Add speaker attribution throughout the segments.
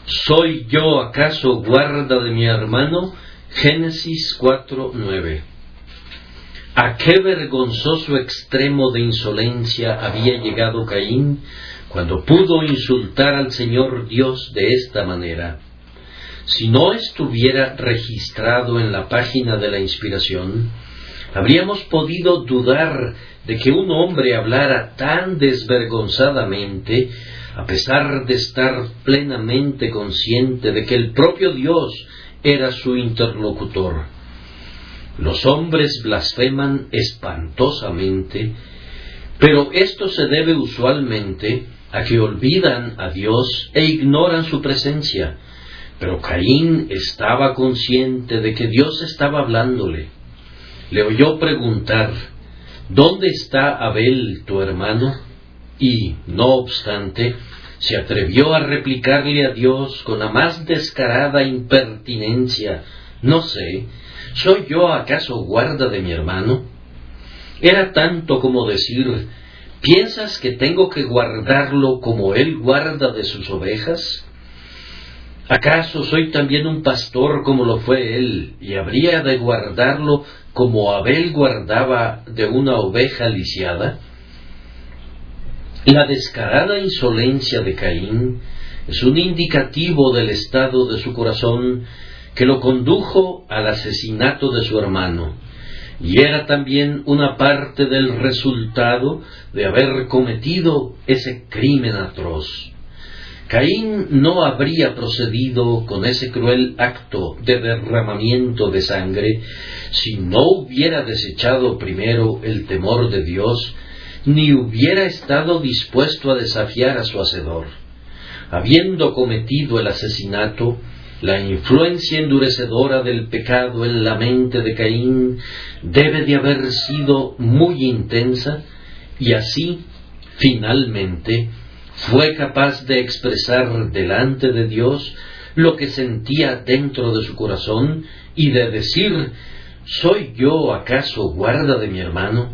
Speaker 1: ¿Soy yo acaso guarda de mi hermano? Génesis 4:9. ¿A qué vergonzoso extremo de insolencia había llegado Caín cuando pudo insultar al Señor Dios de esta manera? Si no estuviera registrado en la página de la inspiración, habríamos podido dudar de que un hombre hablara tan desvergonzadamente, a pesar de estar plenamente consciente de que el propio Dios era su interlocutor. Los hombres blasfeman espantosamente, pero esto se debe usualmente a que olvidan a Dios e ignoran su presencia. Pero Caín estaba consciente de que Dios estaba hablándole. Le oyó preguntar: ¿dónde está Abel, tu hermano? Y, no obstante, se atrevió a replicarle a Dios con la más descarada impertinencia: no sé, ¿soy yo acaso guarda de mi hermano? Era tanto como decir: ¿piensas que tengo que guardarlo como él guarda de sus ovejas? ¿Acaso soy también un pastor como lo fue él, y habría de guardarlo como Abel guardaba de una oveja lisiada? La descarada insolencia de Caín es un indicativo del estado de su corazón que lo condujo al asesinato de su hermano, y era también una parte del resultado de haber cometido ese crimen atroz. Caín no habría procedido con ese cruel acto de derramamiento de sangre si no hubiera desechado primero el temor de Dios, ni hubiera estado dispuesto a desafiar a su hacedor. Habiendo cometido el asesinato, la influencia endurecedora del pecado en la mente de Caín debe de haber sido muy intensa, y así, finalmente, fue capaz de expresar delante de Dios lo que sentía dentro de su corazón y de decir: ¿soy yo acaso guarda de mi hermano?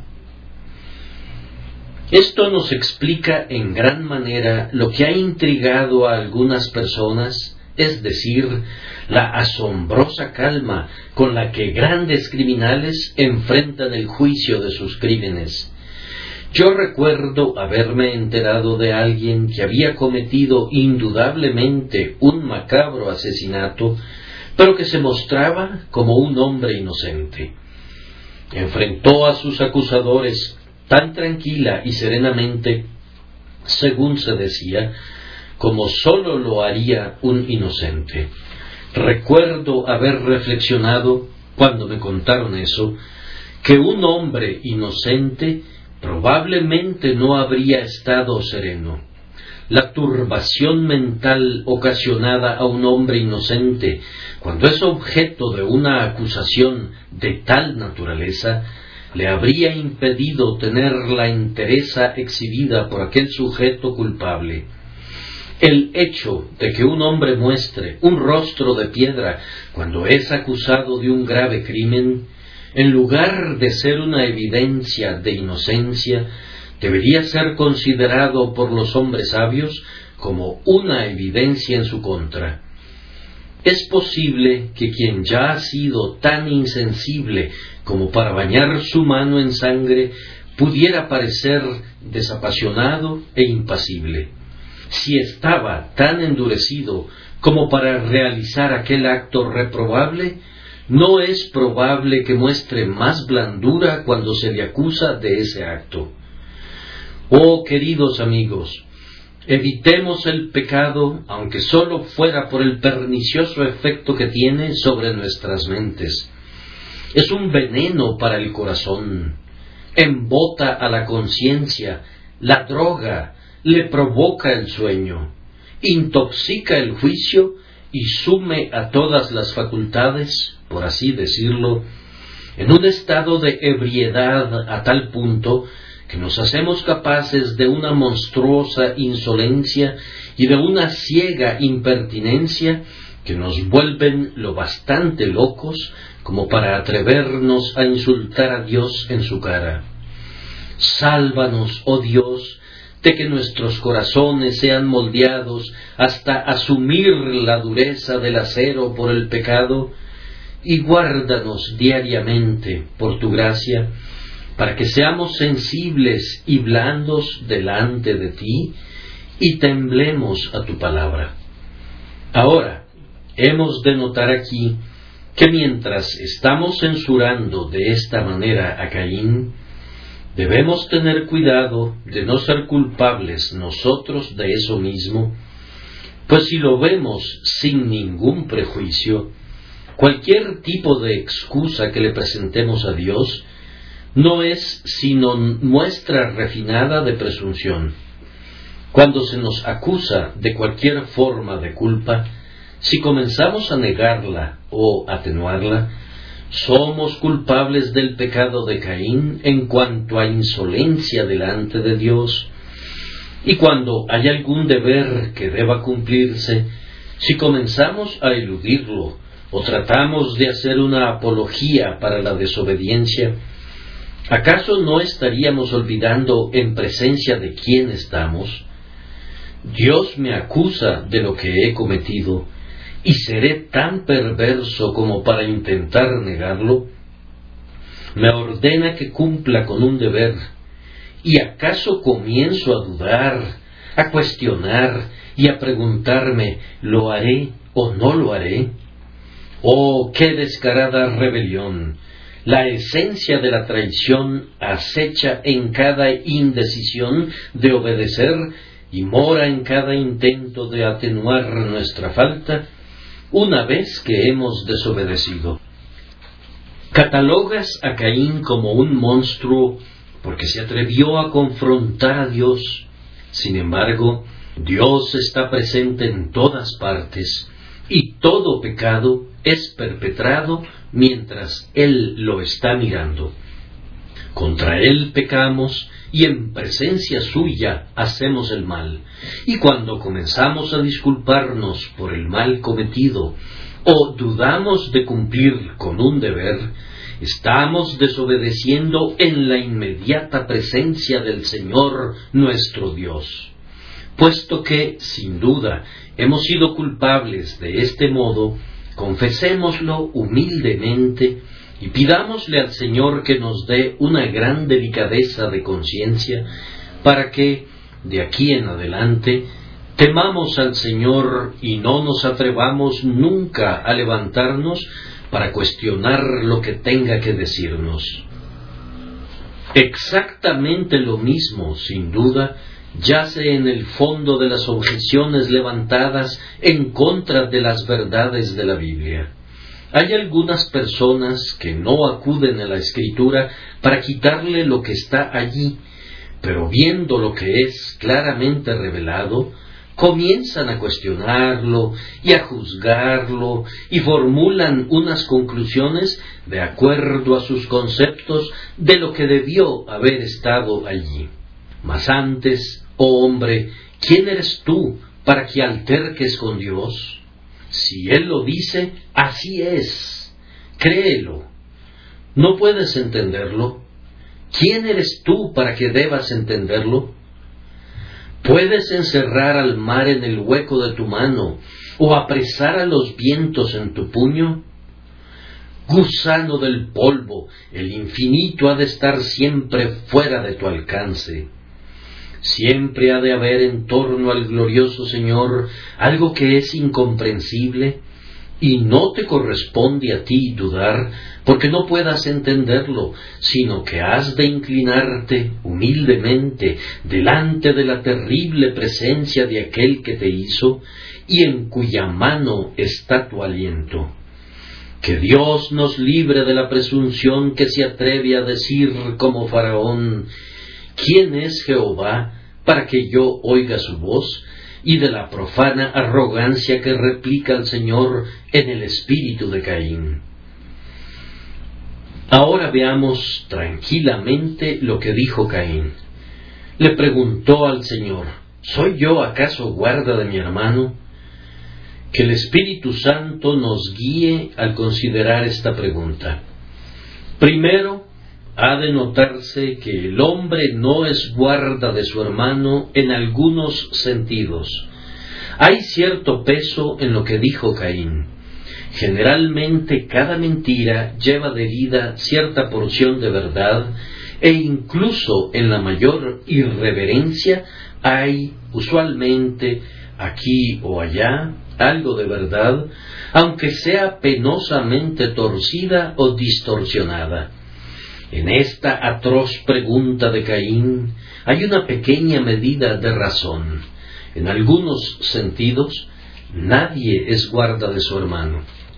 Speaker 1: Esto nos explica en gran manera lo que ha intrigado a algunas personas, es decir, la asombrosa calma con la que grandes criminales enfrentan el juicio de sus crímenes. Yo recuerdo haberme enterado de alguien que había cometido indudablemente un macabro asesinato, pero que se mostraba como un hombre inocente. Enfrentó a sus acusadores tan tranquila y serenamente, según se decía, como sólo lo haría un inocente. Recuerdo haber reflexionado, cuando me contaron eso, que un hombre inocente probablemente no habría estado sereno. La turbación mental ocasionada a un hombre inocente, cuando es objeto de una acusación de tal naturaleza, le habría impedido tener la entereza exhibida por aquel sujeto culpable. El hecho de que un hombre muestre un rostro de piedra cuando es acusado de un grave crimen, en lugar de ser una evidencia de inocencia, debería ser considerado por los hombres sabios como una evidencia en su contra. Es posible que quien ya ha sido tan insensible como para bañar su mano en sangre pudiera parecer desapasionado e impasible. Si estaba tan endurecido como para realizar aquel acto reprobable, no es probable que muestre más blandura cuando se le acusa de ese acto. Oh, queridos amigos, evitemos el pecado, aunque sólo fuera por el pernicioso efecto que tiene sobre nuestras mentes. Es un veneno para el corazón, embota a la conciencia, la droga, le provoca el sueño, intoxica el juicio y sume a todas las facultades, por así decirlo, en un estado de ebriedad a tal punto que nos hacemos capaces de una monstruosa insolencia y de una ciega impertinencia que nos vuelven lo bastante locos como para atrevernos a insultar a Dios en su cara. Sálvanos, oh Dios, de que nuestros corazones sean moldeados hasta asumir la dureza del acero por el pecado, y guárdanos diariamente por tu gracia, para que seamos sensibles y blandos delante de ti, y temblemos a tu palabra. Ahora, hemos de notar aquí que mientras estamos censurando de esta manera a Caín, debemos tener cuidado de no ser culpables nosotros de eso mismo, pues si lo vemos sin ningún prejuicio, cualquier tipo de excusa que le presentemos a Dios no es sino muestra refinada de presunción. Cuando se nos acusa de cualquier forma de culpa, si comenzamos a negarla o atenuarla, somos culpables del pecado de Caín en cuanto a insolencia delante de Dios. Y cuando hay algún deber que deba cumplirse, si comenzamos a eludirlo o tratamos de hacer una apología para la desobediencia, ¿acaso no estaríamos olvidando en presencia de quién estamos? Dios me acusa de lo que he cometido, ¿y seré tan perverso como para intentar negarlo? Me ordena que cumpla con un deber, ¿y acaso comienzo a dudar, a cuestionar y a preguntarme, ¿lo haré o no lo haré? ¡Oh, qué descarada rebelión! La esencia de la traición acecha en cada indecisión de obedecer y mora en cada intento de atenuar nuestra falta una vez que hemos desobedecido. Catalogas a Caín como un monstruo porque se atrevió a confrontar a Dios. Sin embargo, Dios está presente en todas partes y todo pecado es perpetrado mientras Él lo está mirando. Contra Él pecamos y en presencia suya hacemos el mal. Y cuando comenzamos a disculparnos por el mal cometido o dudamos de cumplir con un deber, estamos desobedeciendo en la inmediata presencia del Señor nuestro Dios. Puesto que, sin duda, hemos sido culpables de este modo, confesémoslo humildemente y pidámosle al Señor que nos dé una gran delicadeza de conciencia para que, de aquí en adelante, temamos al Señor y no nos atrevamos nunca a levantarnos para cuestionar lo que tenga que decirnos. Exactamente lo mismo, sin duda, yace en el fondo de las objeciones levantadas en contra de las verdades de la Biblia. Hay algunas personas que no acuden a la Escritura para quitarle lo que está allí, pero viendo lo que es claramente revelado, comienzan a cuestionarlo y a juzgarlo y formulan unas conclusiones de acuerdo a sus conceptos de lo que debió haber estado allí. Mas antes, oh hombre, ¿quién eres tú para que alterques con Dios? Si Él lo dice, así es. Créelo. ¿No puedes entenderlo? ¿Quién eres tú para que debas entenderlo? ¿Puedes encerrar al mar en el hueco de tu mano o apresar a los vientos en tu puño? Gusano del polvo, el infinito ha de estar siempre fuera de tu alcance. Siempre ha de haber en torno al glorioso Señor algo que es incomprensible, y no te corresponde a ti dudar, porque no puedas entenderlo, sino que has de inclinarte humildemente delante de la terrible presencia de aquel que te hizo, y en cuya mano está tu aliento. Que Dios nos libre de la presunción que se atreve a decir como Faraón: ¿quién es Jehová para que yo oiga su voz? Y de la profana arrogancia que replica al Señor en el espíritu de Caín. Ahora veamos tranquilamente lo que dijo Caín. Le preguntó al Señor: ¿soy yo acaso guarda de mi hermano? Que el Espíritu Santo nos guíe al considerar esta pregunta. Primero, ha de notarse que el hombre no es guarda de su hermano en algunos sentidos. Hay cierto peso en lo que dijo Caín. Generalmente cada mentira lleva de herida cierta porción de verdad, e incluso en la mayor irreverencia hay usualmente aquí o allá algo de verdad, aunque sea penosamente torcida o distorsionada. En esta atroz pregunta de Caín hay una pequeña medida de razón. En algunos sentidos, nadie es guarda de su hermano.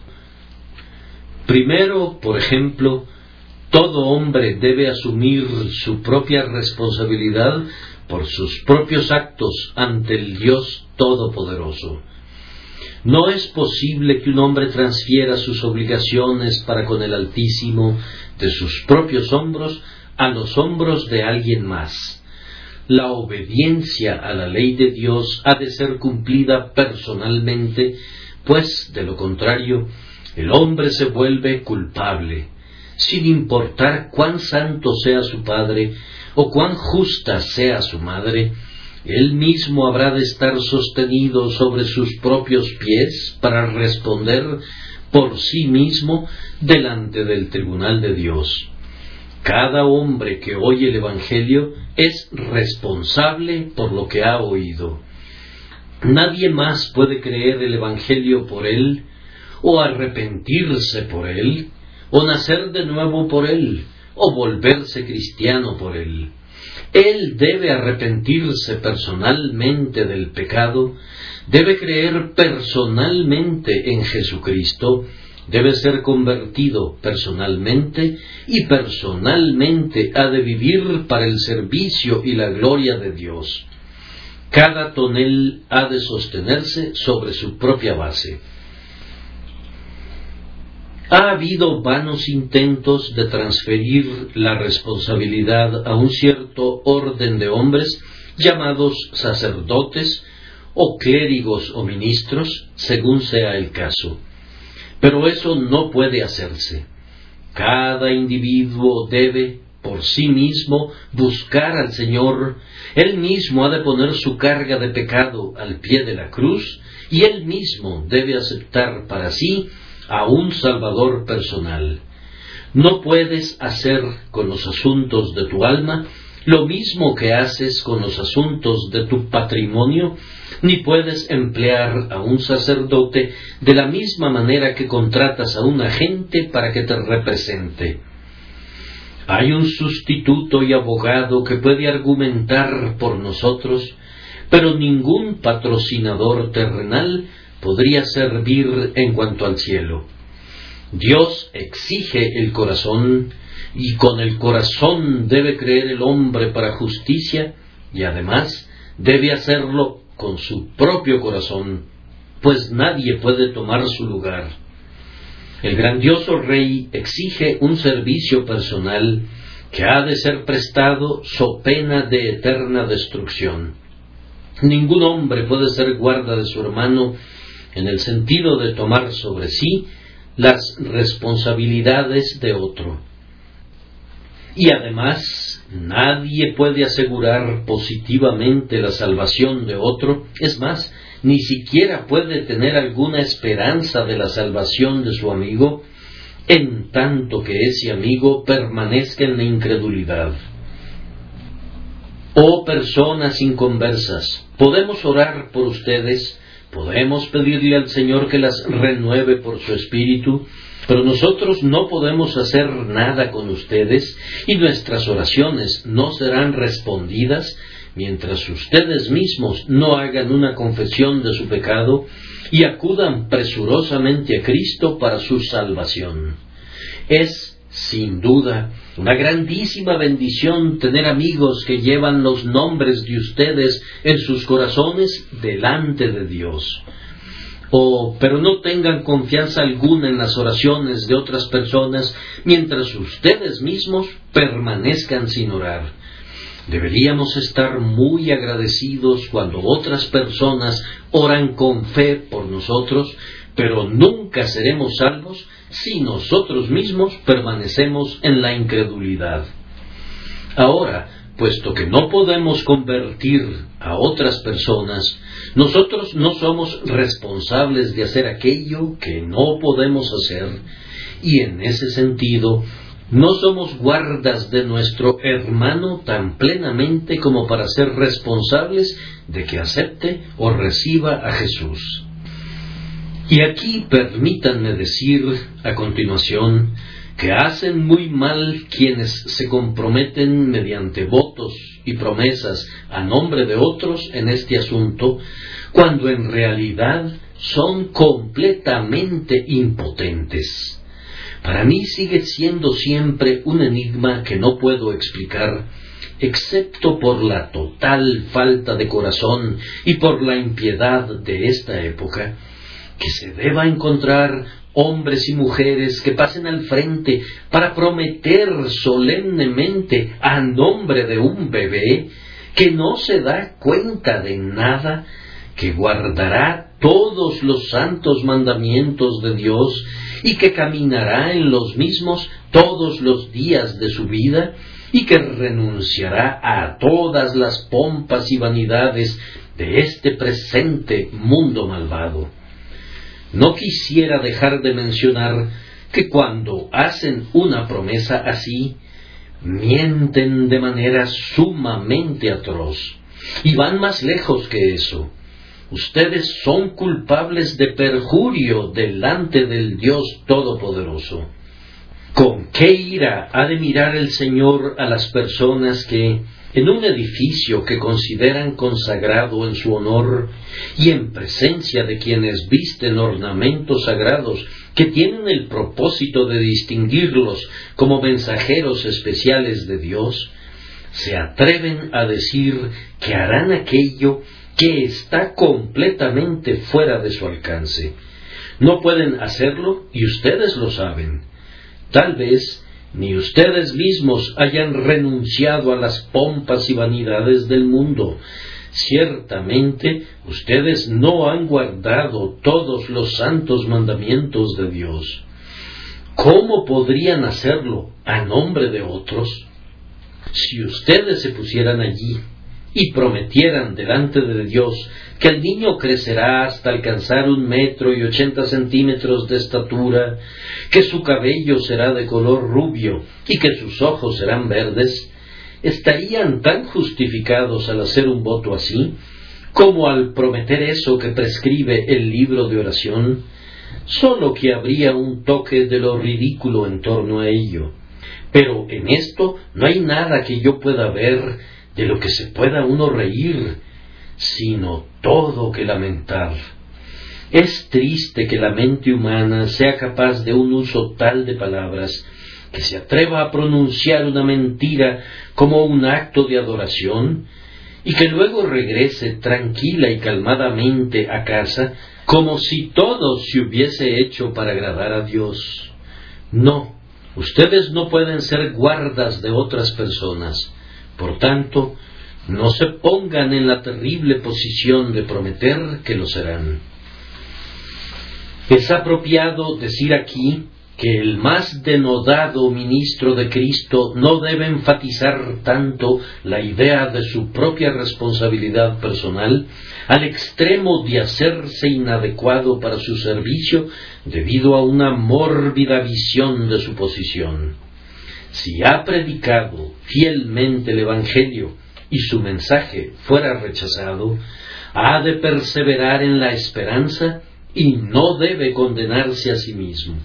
Speaker 1: Primero, por ejemplo, todo hombre debe asumir su propia responsabilidad por sus propios actos ante el Dios Todopoderoso. No es posible que un hombre transfiera sus obligaciones para con el Altísimo de sus propios hombros a los hombros de alguien más. La obediencia a la ley de Dios ha de ser cumplida personalmente, pues, de lo contrario, el hombre se vuelve culpable, sin importar cuán santo sea su padre o cuán justa sea su madre. Él mismo habrá de estar sostenido sobre sus propios pies para responder por sí mismo delante del tribunal de Dios. Cada hombre que oye el Evangelio es responsable por lo que ha oído. Nadie más puede creer el Evangelio por él, o arrepentirse por él, o nacer de nuevo por él, o volverse cristiano por él. Él debe arrepentirse personalmente del pecado, debe creer personalmente en Jesucristo, debe ser convertido personalmente y personalmente ha de vivir para el servicio y la gloria de Dios. Cada tonel ha de sostenerse sobre su propia base. Ha habido vanos intentos de transferir la responsabilidad a un cierto orden de hombres llamados sacerdotes o clérigos o ministros, según sea el caso. Pero eso no puede hacerse. Cada individuo debe, por sí mismo, buscar al Señor. Él mismo ha de poner su carga de pecado al pie de la cruz y él mismo debe aceptar para sí a un Salvador personal. No puedes hacer con los asuntos de tu alma lo mismo que haces con los asuntos de tu patrimonio, ni puedes emplear a un sacerdote de la misma manera que contratas a un agente para que te represente. Hay un sustituto y abogado que puede argumentar por nosotros, pero ningún patrocinador terrenal podría servir en cuanto al cielo. Dios exige el corazón, y con el corazón debe creer el hombre para justicia, y además debe hacerlo con su propio corazón, pues nadie puede tomar su lugar. El grandioso Rey exige un servicio personal que ha de ser prestado so pena de eterna destrucción. Ningún hombre puede ser guarda de su hermano en el sentido de tomar sobre sí las responsabilidades de otro. Y además, nadie puede asegurar positivamente la salvación de otro, es más, ni siquiera puede tener alguna esperanza de la salvación de su amigo, en tanto que ese amigo permanezca en la incredulidad. Oh personas inconversas, podemos orar por ustedes, podemos pedirle al Señor que las renueve por su Espíritu, pero nosotros no podemos hacer nada con ustedes y nuestras oraciones no serán respondidas mientras ustedes mismos no hagan una confesión de su pecado y acudan presurosamente a Cristo para su salvación. Es, sin duda, una grandísima bendición tener amigos que llevan los nombres de ustedes en sus corazones delante de Dios. Pero no tengan confianza alguna en las oraciones de otras personas mientras ustedes mismos permanezcan sin orar. Deberíamos estar muy agradecidos cuando otras personas oran con fe por nosotros, pero nunca seremos salvos si nosotros mismos permanecemos en la incredulidad. Ahora, puesto que no podemos convertir a otras personas, nosotros no somos responsables de hacer aquello que no podemos hacer, y en ese sentido, no somos guardas de nuestro hermano tan plenamente como para ser responsables de que acepte o reciba a Jesús. Y aquí permítanme decir a continuación que hacen muy mal quienes se comprometen mediante votos y promesas a nombre de otros en este asunto, cuando en realidad son completamente impotentes. Para mí sigue siendo siempre un enigma que no puedo explicar, excepto por la total falta de corazón y por la impiedad de esta época, que se deba encontrar hombres y mujeres que pasen al frente para prometer solemnemente a nombre de un bebé que no se da cuenta de nada, que guardará todos los santos mandamientos de Dios y que caminará en los mismos todos los días de su vida y que renunciará a todas las pompas y vanidades de este presente mundo malvado. No quisiera dejar de mencionar que cuando hacen una promesa así, mienten de manera sumamente atroz, y van más lejos que eso. Ustedes son culpables de perjurio delante del Dios Todopoderoso. ¿Con qué ira ha de mirar el Señor a las personas que, en un edificio que consideran consagrado en su honor, y en presencia de quienes visten ornamentos sagrados que tienen el propósito de distinguirlos como mensajeros especiales de Dios, se atreven a decir que harán aquello que está completamente fuera de su alcance? No pueden hacerlo y ustedes lo saben. Tal vez ni ustedes mismos hayan renunciado a las pompas y vanidades del mundo. Ciertamente, ustedes no han guardado todos los santos mandamientos de Dios. ¿Cómo podrían hacerlo a nombre de otros? Si ustedes se pusieran allí y prometieran delante de Dios que el niño crecerá hasta alcanzar 1,80 m de estatura, que su cabello será de color rubio y que sus ojos serán verdes, ¿estarían tan justificados al hacer un voto así como al prometer eso que prescribe el libro de oración? Solo que habría un toque de lo ridículo en torno a ello. Pero en esto no hay nada que yo pueda ver de lo que se pueda uno reír, sino todo que lamentar. Es triste que la mente humana sea capaz de un uso tal de palabras, que se atreva a pronunciar una mentira como un acto de adoración, y que luego regrese tranquila y calmadamente a casa, como si todo se hubiese hecho para agradar a Dios. No, ustedes no pueden ser guardas de otras personas. Por tanto, no se pongan en la terrible posición de prometer que lo serán. Es apropiado decir aquí que el más denodado ministro de Cristo no debe enfatizar tanto la idea de su propia responsabilidad personal al extremo de hacerse inadecuado para su servicio debido a una mórbida visión de su posición. Si ha predicado fielmente el Evangelio y su mensaje fuera rechazado, ha de perseverar en la esperanza y no debe condenarse a sí mismo.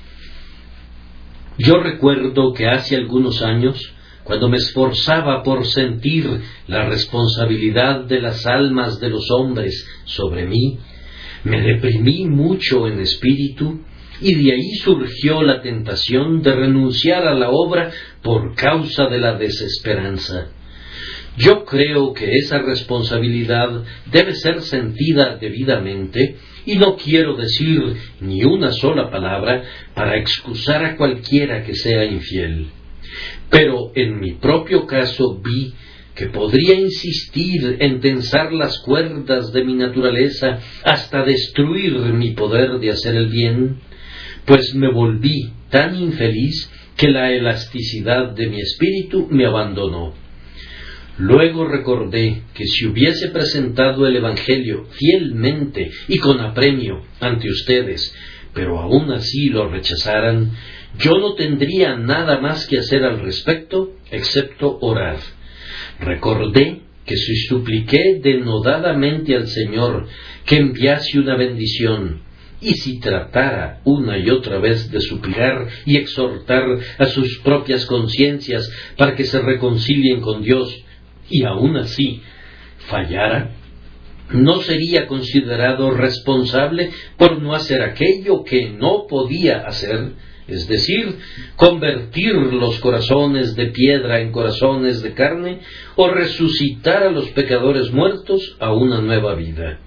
Speaker 1: Yo recuerdo que hace algunos años, cuando me esforzaba por sentir la responsabilidad de las almas de los hombres sobre mí, me deprimí mucho en espíritu, y de ahí surgió la tentación de renunciar a la obra por causa de la desesperanza. Yo creo que esa responsabilidad debe ser sentida debidamente, y no quiero decir ni una sola palabra para excusar a cualquiera que sea infiel. Pero en mi propio caso vi que podría insistir en tensar las cuerdas de mi naturaleza hasta destruir mi poder de hacer el bien, pues me volví tan infeliz que la elasticidad de mi espíritu me abandonó. Luego recordé que si hubiese presentado el Evangelio fielmente y con apremio ante ustedes, pero aún así lo rechazaran, yo no tendría nada más que hacer al respecto, excepto orar. Recordé que si supliqué denodadamente al Señor que enviase una bendición, y si tratara una y otra vez de suplicar y exhortar a sus propias conciencias para que se reconcilien con Dios, y aún así fallara, no sería considerado responsable por no hacer aquello que no podía hacer, es decir, convertir los corazones de piedra en corazones de carne, o resucitar a los pecadores muertos a una nueva vida.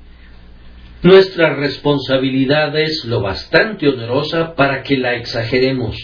Speaker 1: Nuestra responsabilidad es lo bastante onerosa para que la exageremos.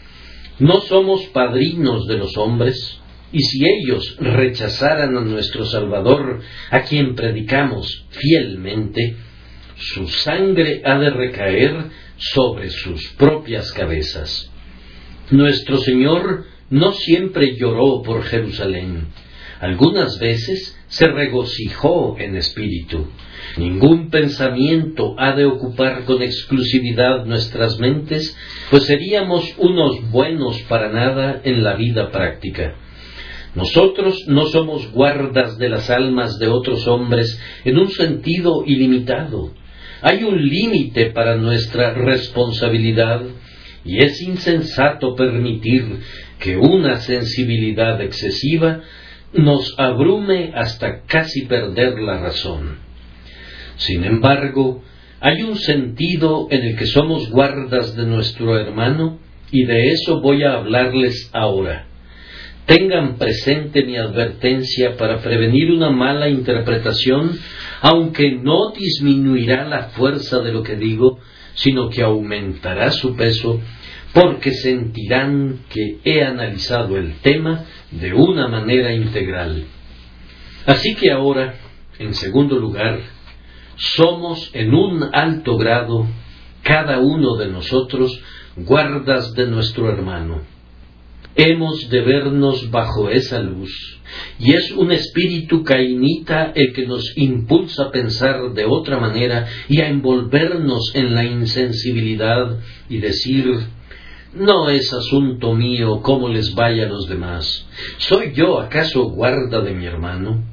Speaker 1: No somos padrinos de los hombres, y si ellos rechazaran a nuestro Salvador, a quien predicamos fielmente, su sangre ha de recaer sobre sus propias cabezas. Nuestro Señor no siempre lloró por Jerusalén. Algunas veces se regocijó en espíritu. Ningún pensamiento ha de ocupar con exclusividad nuestras mentes, pues seríamos unos buenos para nada en la vida práctica. Nosotros no somos guardas de las almas de otros hombres en un sentido ilimitado. Hay un límite para nuestra responsabilidad, y es insensato permitir que una sensibilidad excesiva nos abrume hasta casi perder la razón. Sin embargo, hay un sentido en el que somos guardas de nuestro hermano, y de eso voy a hablarles ahora. Tengan presente mi advertencia para prevenir una mala interpretación, aunque no disminuirá la fuerza de lo que digo, sino que aumentará su peso, porque sentirán que he analizado el tema de una manera integral. Así que ahora, en segundo lugar, somos en un alto grado, cada uno de nosotros, guardas de nuestro hermano. Hemos de vernos bajo esa luz, y es un espíritu cainita el que nos impulsa a pensar de otra manera y a envolvernos en la insensibilidad y decir: no es asunto mío cómo les vaya a los demás. ¿Soy yo acaso guarda de mi hermano?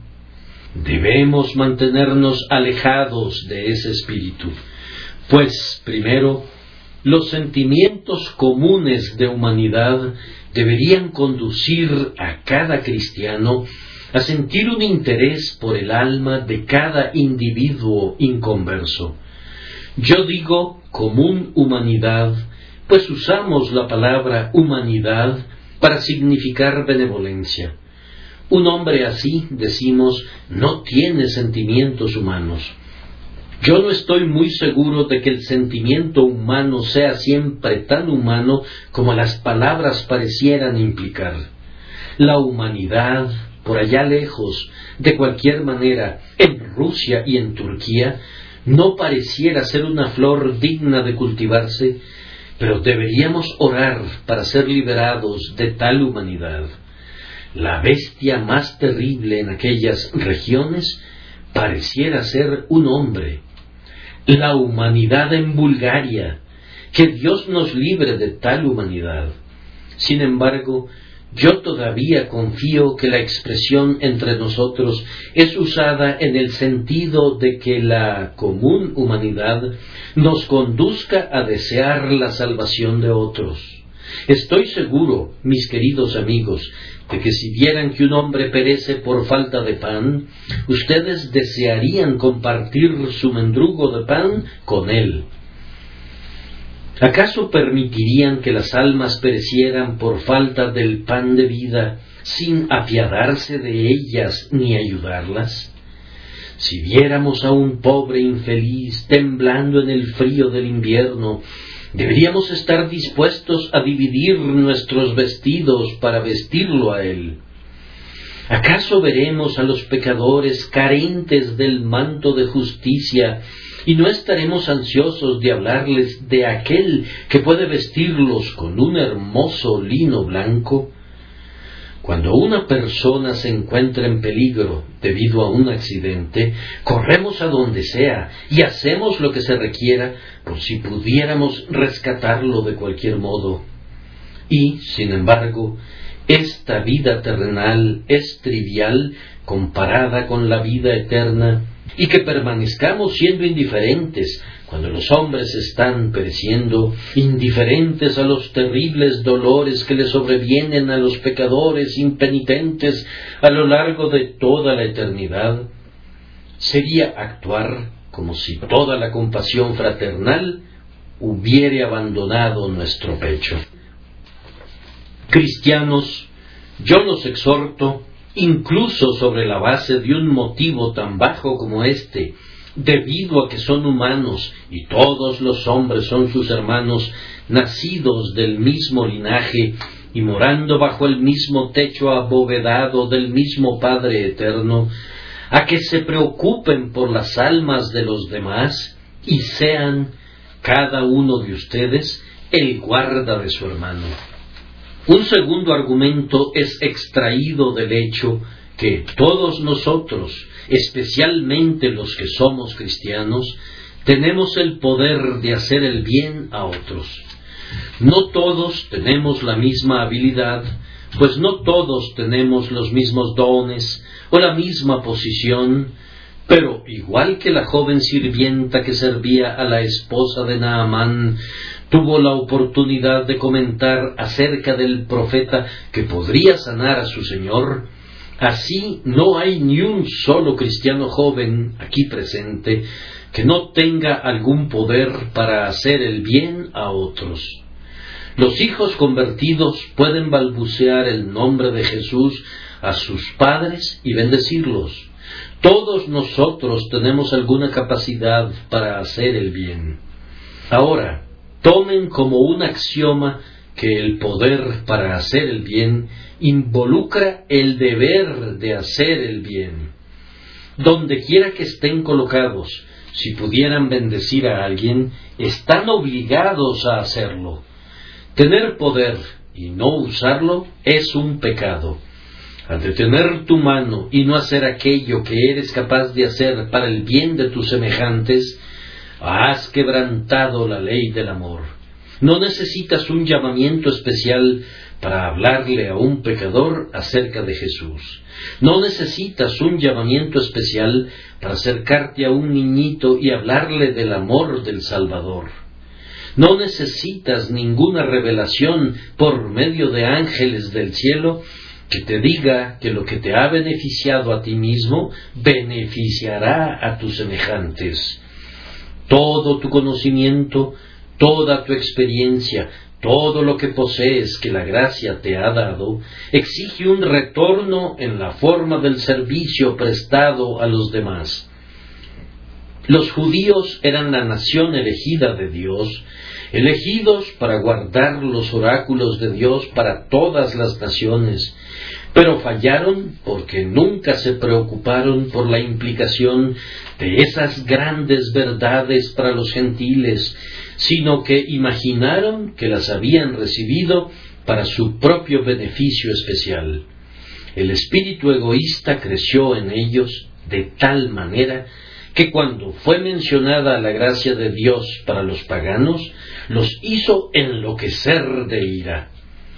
Speaker 1: Debemos mantenernos alejados de ese espíritu, pues, primero, los sentimientos comunes de humanidad deberían conducir a cada cristiano a sentir un interés por el alma de cada individuo inconverso. Yo digo común humanidad, pues usamos la palabra humanidad para significar benevolencia. Un hombre así, decimos, no tiene sentimientos humanos. Yo no estoy muy seguro de que el sentimiento humano sea siempre tan humano como las palabras parecieran implicar. La humanidad, por allá lejos, de cualquier manera, en Rusia y en Turquía, no pareciera ser una flor digna de cultivarse, pero deberíamos orar para ser liberados de tal humanidad. La bestia más terrible en aquellas regiones pareciera ser un hombre. La humanidad en Bulgaria, que Dios nos libre de tal humanidad. Sin embargo, yo todavía confío que la expresión entre nosotros es usada en el sentido de que la común humanidad nos conduzca a desear la salvación de otros. Estoy seguro, mis queridos amigos, de que si vieran que un hombre perece por falta de pan, ustedes desearían compartir su mendrugo de pan con él. ¿Acaso permitirían que las almas perecieran por falta del pan de vida sin apiadarse de ellas ni ayudarlas? Si viéramos a un pobre infeliz temblando en el frío del invierno, deberíamos estar dispuestos a dividir nuestros vestidos para vestirlo a él. ¿Acaso veremos a los pecadores carentes del manto de justicia y no estaremos ansiosos de hablarles de aquel que puede vestirlos con un hermoso lino blanco. Cuando una persona se encuentra en peligro debido a un accidente, corremos a donde sea y hacemos lo que se requiera por si pudiéramos rescatarlo de cualquier modo. Y, sin embargo, esta vida terrenal es trivial comparada con la vida eterna, y que permanezcamos siendo indiferentes cuando los hombres están pereciendo, indiferentes a los terribles dolores que le sobrevienen a los pecadores impenitentes a lo largo de toda la eternidad, sería actuar como si toda la compasión fraternal hubiere abandonado nuestro pecho. Cristianos, yo los exhorto, incluso sobre la base de un motivo tan bajo como este, debido a que son humanos y todos los hombres son sus hermanos, nacidos del mismo linaje y morando bajo el mismo techo abovedado del mismo Padre eterno, a que se preocupen por las almas de los demás y sean, cada uno de ustedes, el guarda de su hermano. Un segundo argumento es extraído del hecho que todos nosotros, especialmente los que somos cristianos, tenemos el poder de hacer el bien a otros. No todos tenemos la misma habilidad, pues no todos tenemos los mismos dones o la misma posición, pero igual que la joven sirvienta que servía a la esposa de Naamán, tuvo la oportunidad de comentar acerca del profeta que podría sanar a su señor, así no hay ni un solo cristiano joven aquí presente que no tenga algún poder para hacer el bien a otros. Los hijos convertidos pueden balbucear el nombre de Jesús a sus padres y bendecirlos. Todos nosotros tenemos alguna capacidad para hacer el bien. Ahora, tomen como un axioma que el poder para hacer el bien involucra el deber de hacer el bien. Donde quiera que estén colocados, si pudieran bendecir a alguien, están obligados a hacerlo. Tener poder y no usarlo es un pecado. Al detener tu mano y no hacer aquello que eres capaz de hacer para el bien de tus semejantes, has quebrantado la ley del amor. No necesitas un llamamiento especial para hablarle a un pecador acerca de Jesús. No necesitas un llamamiento especial para acercarte a un niñito y hablarle del amor del Salvador. No necesitas ninguna revelación por medio de ángeles del cielo que te diga que lo que te ha beneficiado a ti mismo beneficiará a tus semejantes. Todo tu conocimiento, toda tu experiencia, todo lo que posees que la gracia te ha dado, exige un retorno en la forma del servicio prestado a los demás. Los judíos eran la nación elegida de Dios, elegidos para guardar los oráculos de Dios para todas las naciones, pero fallaron porque nunca se preocuparon por la implicación de esas grandes verdades para los gentiles, sino que imaginaron que las habían recibido para su propio beneficio especial. El espíritu egoísta creció en ellos de tal manera que cuando fue mencionada la gracia de Dios para los paganos, los hizo enloquecer de ira.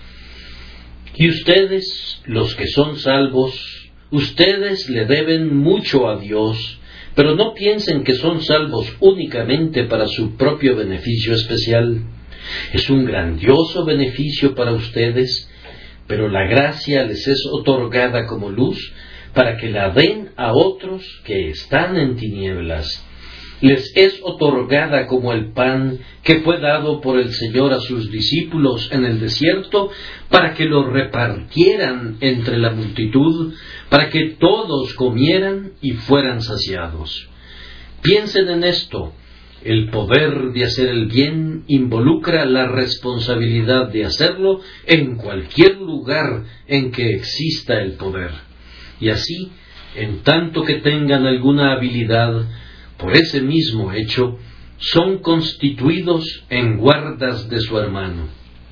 Speaker 1: Y ustedes, los que son salvos, ustedes le deben mucho a Dios, pero no piensen que son salvos únicamente para su propio beneficio especial. Es un grandioso beneficio para ustedes, pero la gracia les es otorgada como luz para que la den a otros que están en tinieblas. Les es otorgada como el pan que fue dado por el Señor a sus discípulos en el desierto para que lo repartieran entre la multitud, para que todos comieran y fueran saciados. Piensen en esto. El poder de hacer el bien involucra la responsabilidad de hacerlo en cualquier lugar en que exista el poder. Y así, en tanto que tengan alguna habilidad, por ese mismo hecho, son constituidos en guardas de su hermano.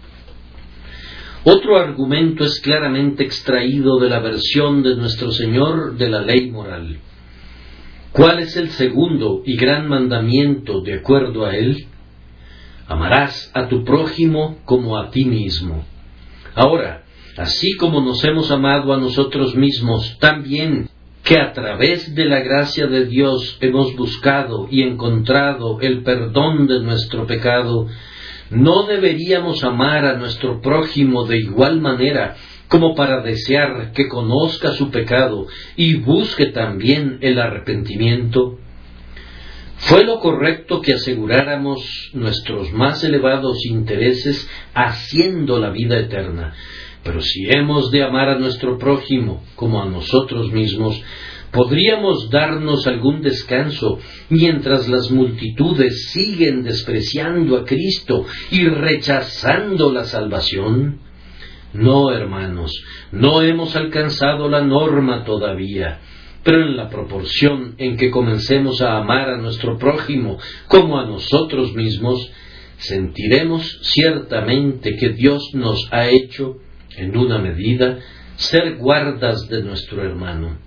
Speaker 1: Otro argumento es claramente extraído de la versión de nuestro Señor de la ley moral. ¿Cuál es el segundo y gran mandamiento de acuerdo a él? Amarás a tu prójimo como a ti mismo. Ahora, así como nos hemos amado a nosotros mismos, también que a través de la gracia de Dios hemos buscado y encontrado el perdón de nuestro pecado, ¿no deberíamos amar a nuestro prójimo de igual manera como para desear que conozca su pecado y busque también el arrepentimiento? Fue lo correcto que aseguráramos nuestros más elevados intereses haciendo la vida eterna. Pero si hemos de amar a nuestro prójimo como a nosotros mismos, ¿podríamos darnos algún descanso mientras las multitudes siguen despreciando a Cristo y rechazando la salvación? No, hermanos, no hemos alcanzado la norma todavía, pero en la proporción en que comencemos a amar a nuestro prójimo como a nosotros mismos, sentiremos ciertamente que Dios nos ha hecho, en una medida, ser guardas de nuestro hermano.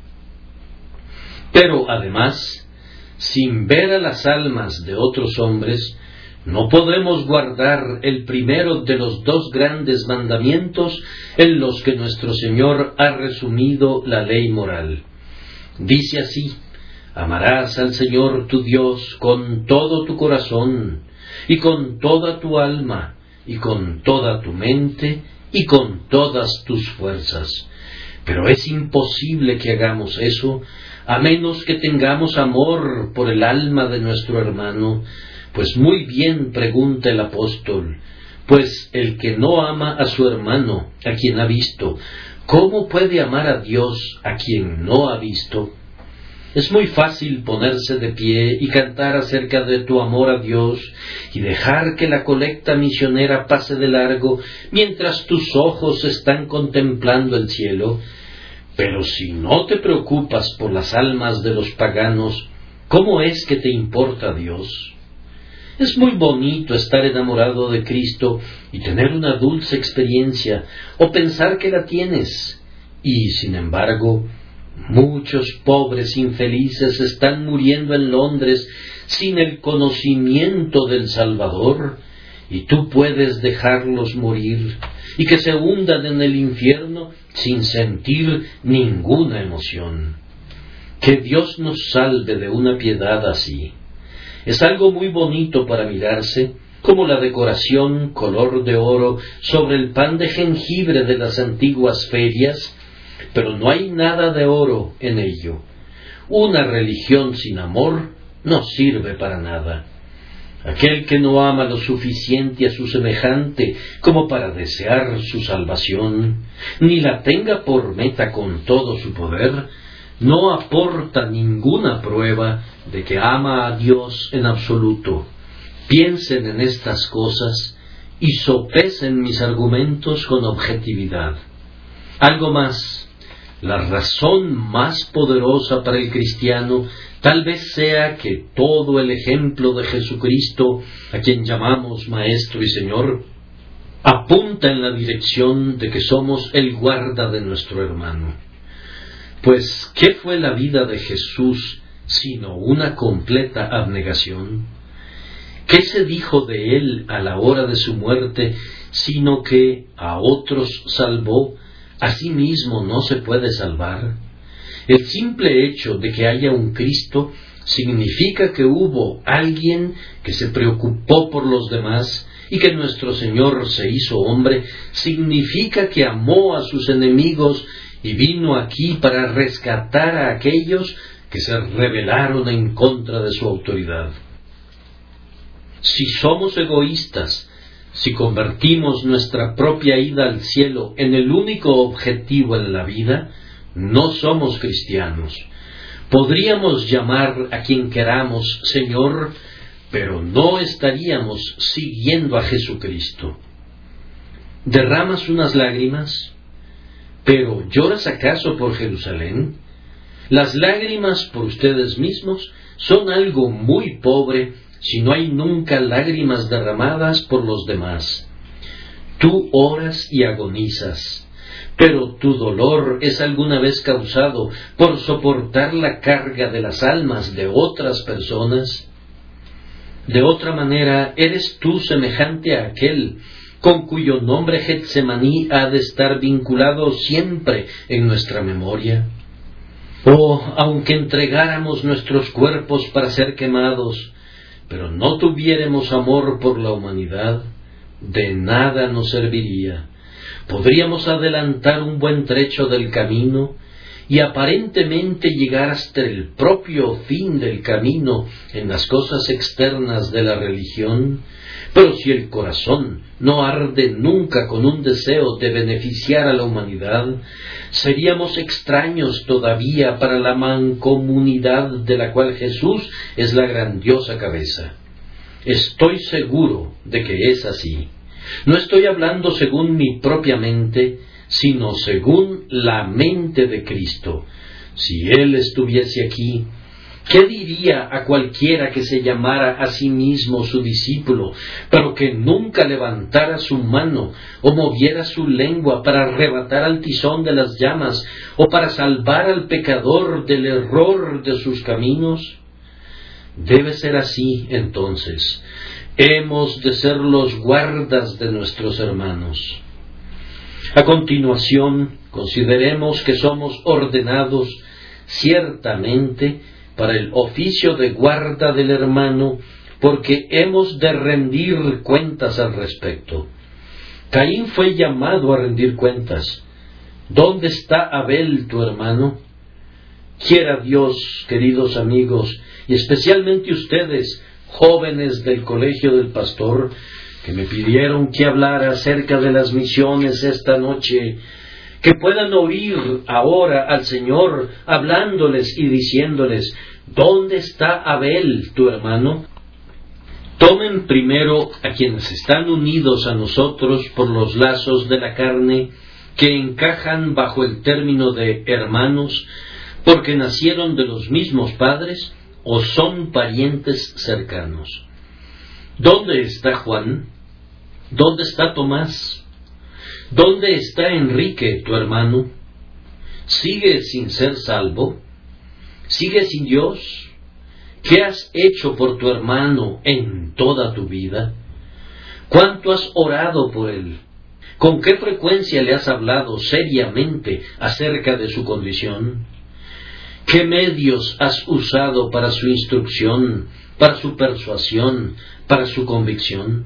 Speaker 1: Pero además, sin ver a las almas de otros hombres, no podemos guardar el primero de los dos grandes mandamientos en los que nuestro Señor ha resumido la ley moral. Dice así: amarás al Señor tu Dios con todo tu corazón, y con toda tu alma, y con toda tu mente, y con todas tus fuerzas. Pero es imposible que hagamos eso a menos que tengamos amor por el alma de nuestro hermano, pues muy bien pregunta el apóstol: pues el que no ama a su hermano, a quien ha visto, ¿cómo puede amar a Dios a quien no ha visto? Es muy fácil ponerse de pie y cantar acerca de tu amor a Dios y dejar que la colecta misionera pase de largo mientras tus ojos están contemplando el cielo. Pero si no te preocupas por las almas de los paganos, ¿cómo es que te importa Dios? Es muy bonito estar enamorado de Cristo y tener una dulce experiencia, o pensar que la tienes, y sin embargo, muchos pobres infelices están muriendo en Londres sin el conocimiento del Salvador, y tú puedes dejarlos morir y que se hundan en el infierno sin sentir ninguna emoción. Que Dios nos salve de una piedad así. Es algo muy bonito para mirarse, como la decoración color de oro sobre el pan de jengibre de las antiguas ferias, pero no hay nada de oro en ello. Una religión sin amor no sirve para nada. Aquel que no ama lo suficiente a su semejante como para desear su salvación, ni la tenga por meta con todo su poder, no aporta ninguna prueba de que ama a Dios en absoluto. Piensen en estas cosas y sopesen mis argumentos con objetividad. Algo más, la razón más poderosa para el cristiano tal vez sea que todo el ejemplo de Jesucristo, a quien llamamos Maestro y Señor, apunta en la dirección de que somos el guarda de nuestro hermano. Pues, ¿qué fue la vida de Jesús sino una completa abnegación? ¿Qué se dijo de él a la hora de su muerte, sino que a otros salvó, a sí mismo no se puede salvar? El simple hecho de que haya un Cristo significa que hubo alguien que se preocupó por los demás, y que nuestro Señor se hizo hombre, significa que amó a sus enemigos y vino aquí para rescatar a aquellos que se rebelaron en contra de su autoridad. Si somos egoístas, si convertimos nuestra propia ida al cielo en el único objetivo en la vida, no somos cristianos. Podríamos llamar a quien queramos Señor, pero no estaríamos siguiendo a Jesucristo. ¿Derramas unas lágrimas? ¿Pero lloras acaso por Jerusalén? Las lágrimas por ustedes mismos son algo muy pobre si no hay nunca lágrimas derramadas por los demás. Tú oras y agonizas, pero tu dolor es alguna vez causado por soportar la carga de las almas de otras personas. De otra manera, eres tú semejante a aquel con cuyo nombre Getsemaní ha de estar vinculado siempre en nuestra memoria. Oh, aunque entregáramos nuestros cuerpos para ser quemados, pero no tuviéramos amor por la humanidad, de nada nos serviría. Podríamos adelantar un buen trecho del camino y aparentemente llegar hasta el propio fin del camino en las cosas externas de la religión, pero si el corazón no arde nunca con un deseo de beneficiar a la humanidad, seríamos extraños todavía para la mancomunidad de la cual Jesús es la grandiosa cabeza. Estoy seguro de que es así. No estoy hablando según mi propia mente, sino según la mente de Cristo. Si Él estuviese aquí, ¿qué diría a cualquiera que se llamara a sí mismo su discípulo, pero que nunca levantara su mano o moviera su lengua para arrebatar al tizón de las llamas o para salvar al pecador del error de sus caminos? Debe ser así, entonces. Hemos de ser los guardas de nuestros hermanos. A continuación, consideremos que somos ordenados ciertamente para el oficio de guarda del hermano, porque hemos de rendir cuentas al respecto. Caín fue llamado a rendir cuentas. ¿Dónde está Abel, tu hermano? Quiera Dios, queridos amigos, y especialmente ustedes, jóvenes del Colegio del Pastor, que me pidieron que hablara acerca de las misiones esta noche, que puedan oír ahora al Señor hablándoles y diciéndoles: ¿dónde está Abel, tu hermano? Tomen primero a quienes están unidos a nosotros por los lazos de la carne, que encajan bajo el término de hermanos, porque nacieron de los mismos padres o son parientes cercanos. ¿Dónde está Juan? ¿Dónde está Tomás? ¿Dónde está Enrique, tu hermano? ¿Sigue sin ser salvo? ¿Sigue sin Dios? ¿Qué has hecho por tu hermano en toda tu vida? ¿Cuánto has orado por él? ¿Con qué frecuencia le has hablado seriamente acerca de su condición? ¿Qué medios has usado para su instrucción, para su persuasión, para su convicción?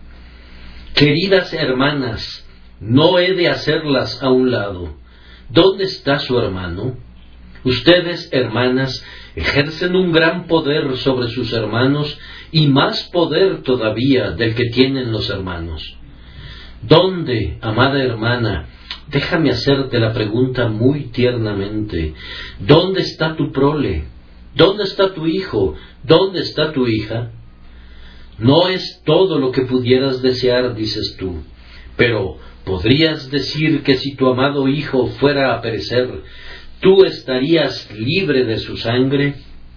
Speaker 1: Queridas hermanas, no he de hacerlas a un lado. ¿Dónde está su hermano? Ustedes, hermanas, ejercen un gran poder sobre sus hermanos y más poder todavía del que tienen los hermanos. ¿Dónde, amada hermana? Déjame hacerte la pregunta muy tiernamente. ¿Dónde está tu prole? ¿Dónde está tu hijo? ¿Dónde está tu hija? No es todo lo que pudieras desear, dices tú, pero ¿podrías decir que si tu amado hijo fuera a perecer, tú estarías libre de su sangre?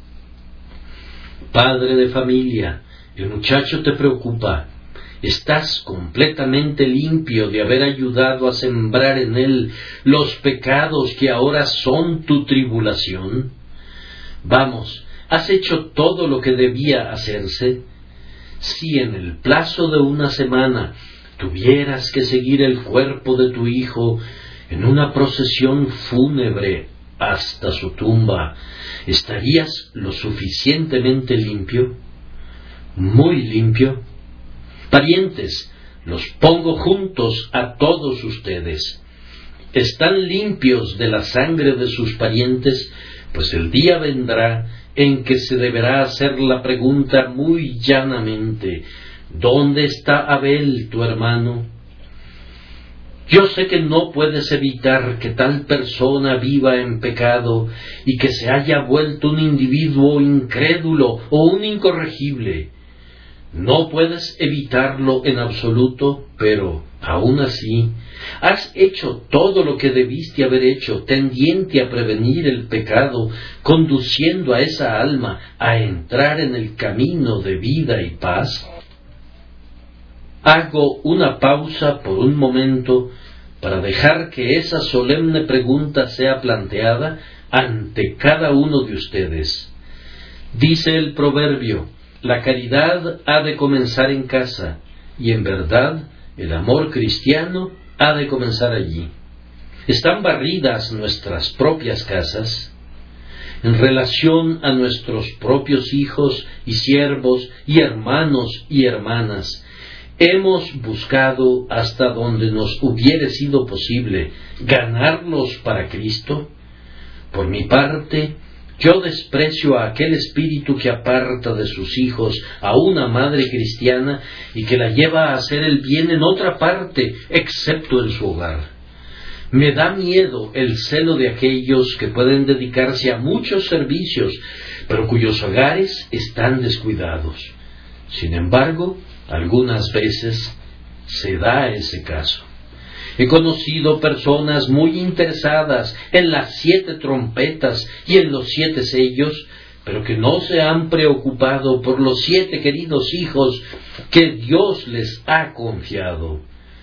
Speaker 1: Padre de familia, el muchacho te preocupa. ¿Estás completamente limpio de haber ayudado a sembrar en él los pecados que ahora son tu tribulación? Vamos, ¿has hecho todo lo que debía hacerse? Si en el plazo de una semana tuvieras que seguir el cuerpo de tu hijo en una procesión fúnebre hasta su tumba, ¿estarías lo suficientemente limpio? ¿Muy limpio? Parientes, los pongo juntos a todos ustedes. ¿Están limpios de la sangre de sus parientes? Pues el día vendrá en que se deberá hacer la pregunta muy llanamente: ¿dónde está Abel, tu hermano? Yo sé que no puedes evitar que tal persona viva en pecado y que se haya vuelto un individuo incrédulo o un incorregible. No puedes evitarlo en absoluto, pero aún así has hecho todo lo que debiste haber hecho, tendiente a prevenir el pecado, conduciendo a esa alma a entrar en el camino de vida y paz. Hago una pausa por un momento para dejar que esa solemne pregunta sea planteada ante cada uno de ustedes. Dice el proverbio: la caridad ha de comenzar en casa, y en verdad el amor cristiano ha de comenzar allí. ¿Están barridas nuestras propias casas? En relación a nuestros propios hijos y siervos y hermanos y hermanas, ¿hemos buscado hasta donde nos hubiere sido posible ganarlos para Cristo? Por mi parte, yo desprecio a aquel espíritu que aparta de sus hijos a una madre cristiana y que la lleva a hacer el bien en otra parte, excepto en su hogar. Me da miedo el celo de aquellos que pueden dedicarse a muchos servicios, pero cuyos hogares están descuidados. Sin embargo, algunas veces se da ese caso. He conocido personas muy interesadas en las 7 trompetas y en los 7 sellos, pero que no se han preocupado por los 7 queridos hijos que Dios les ha confiado.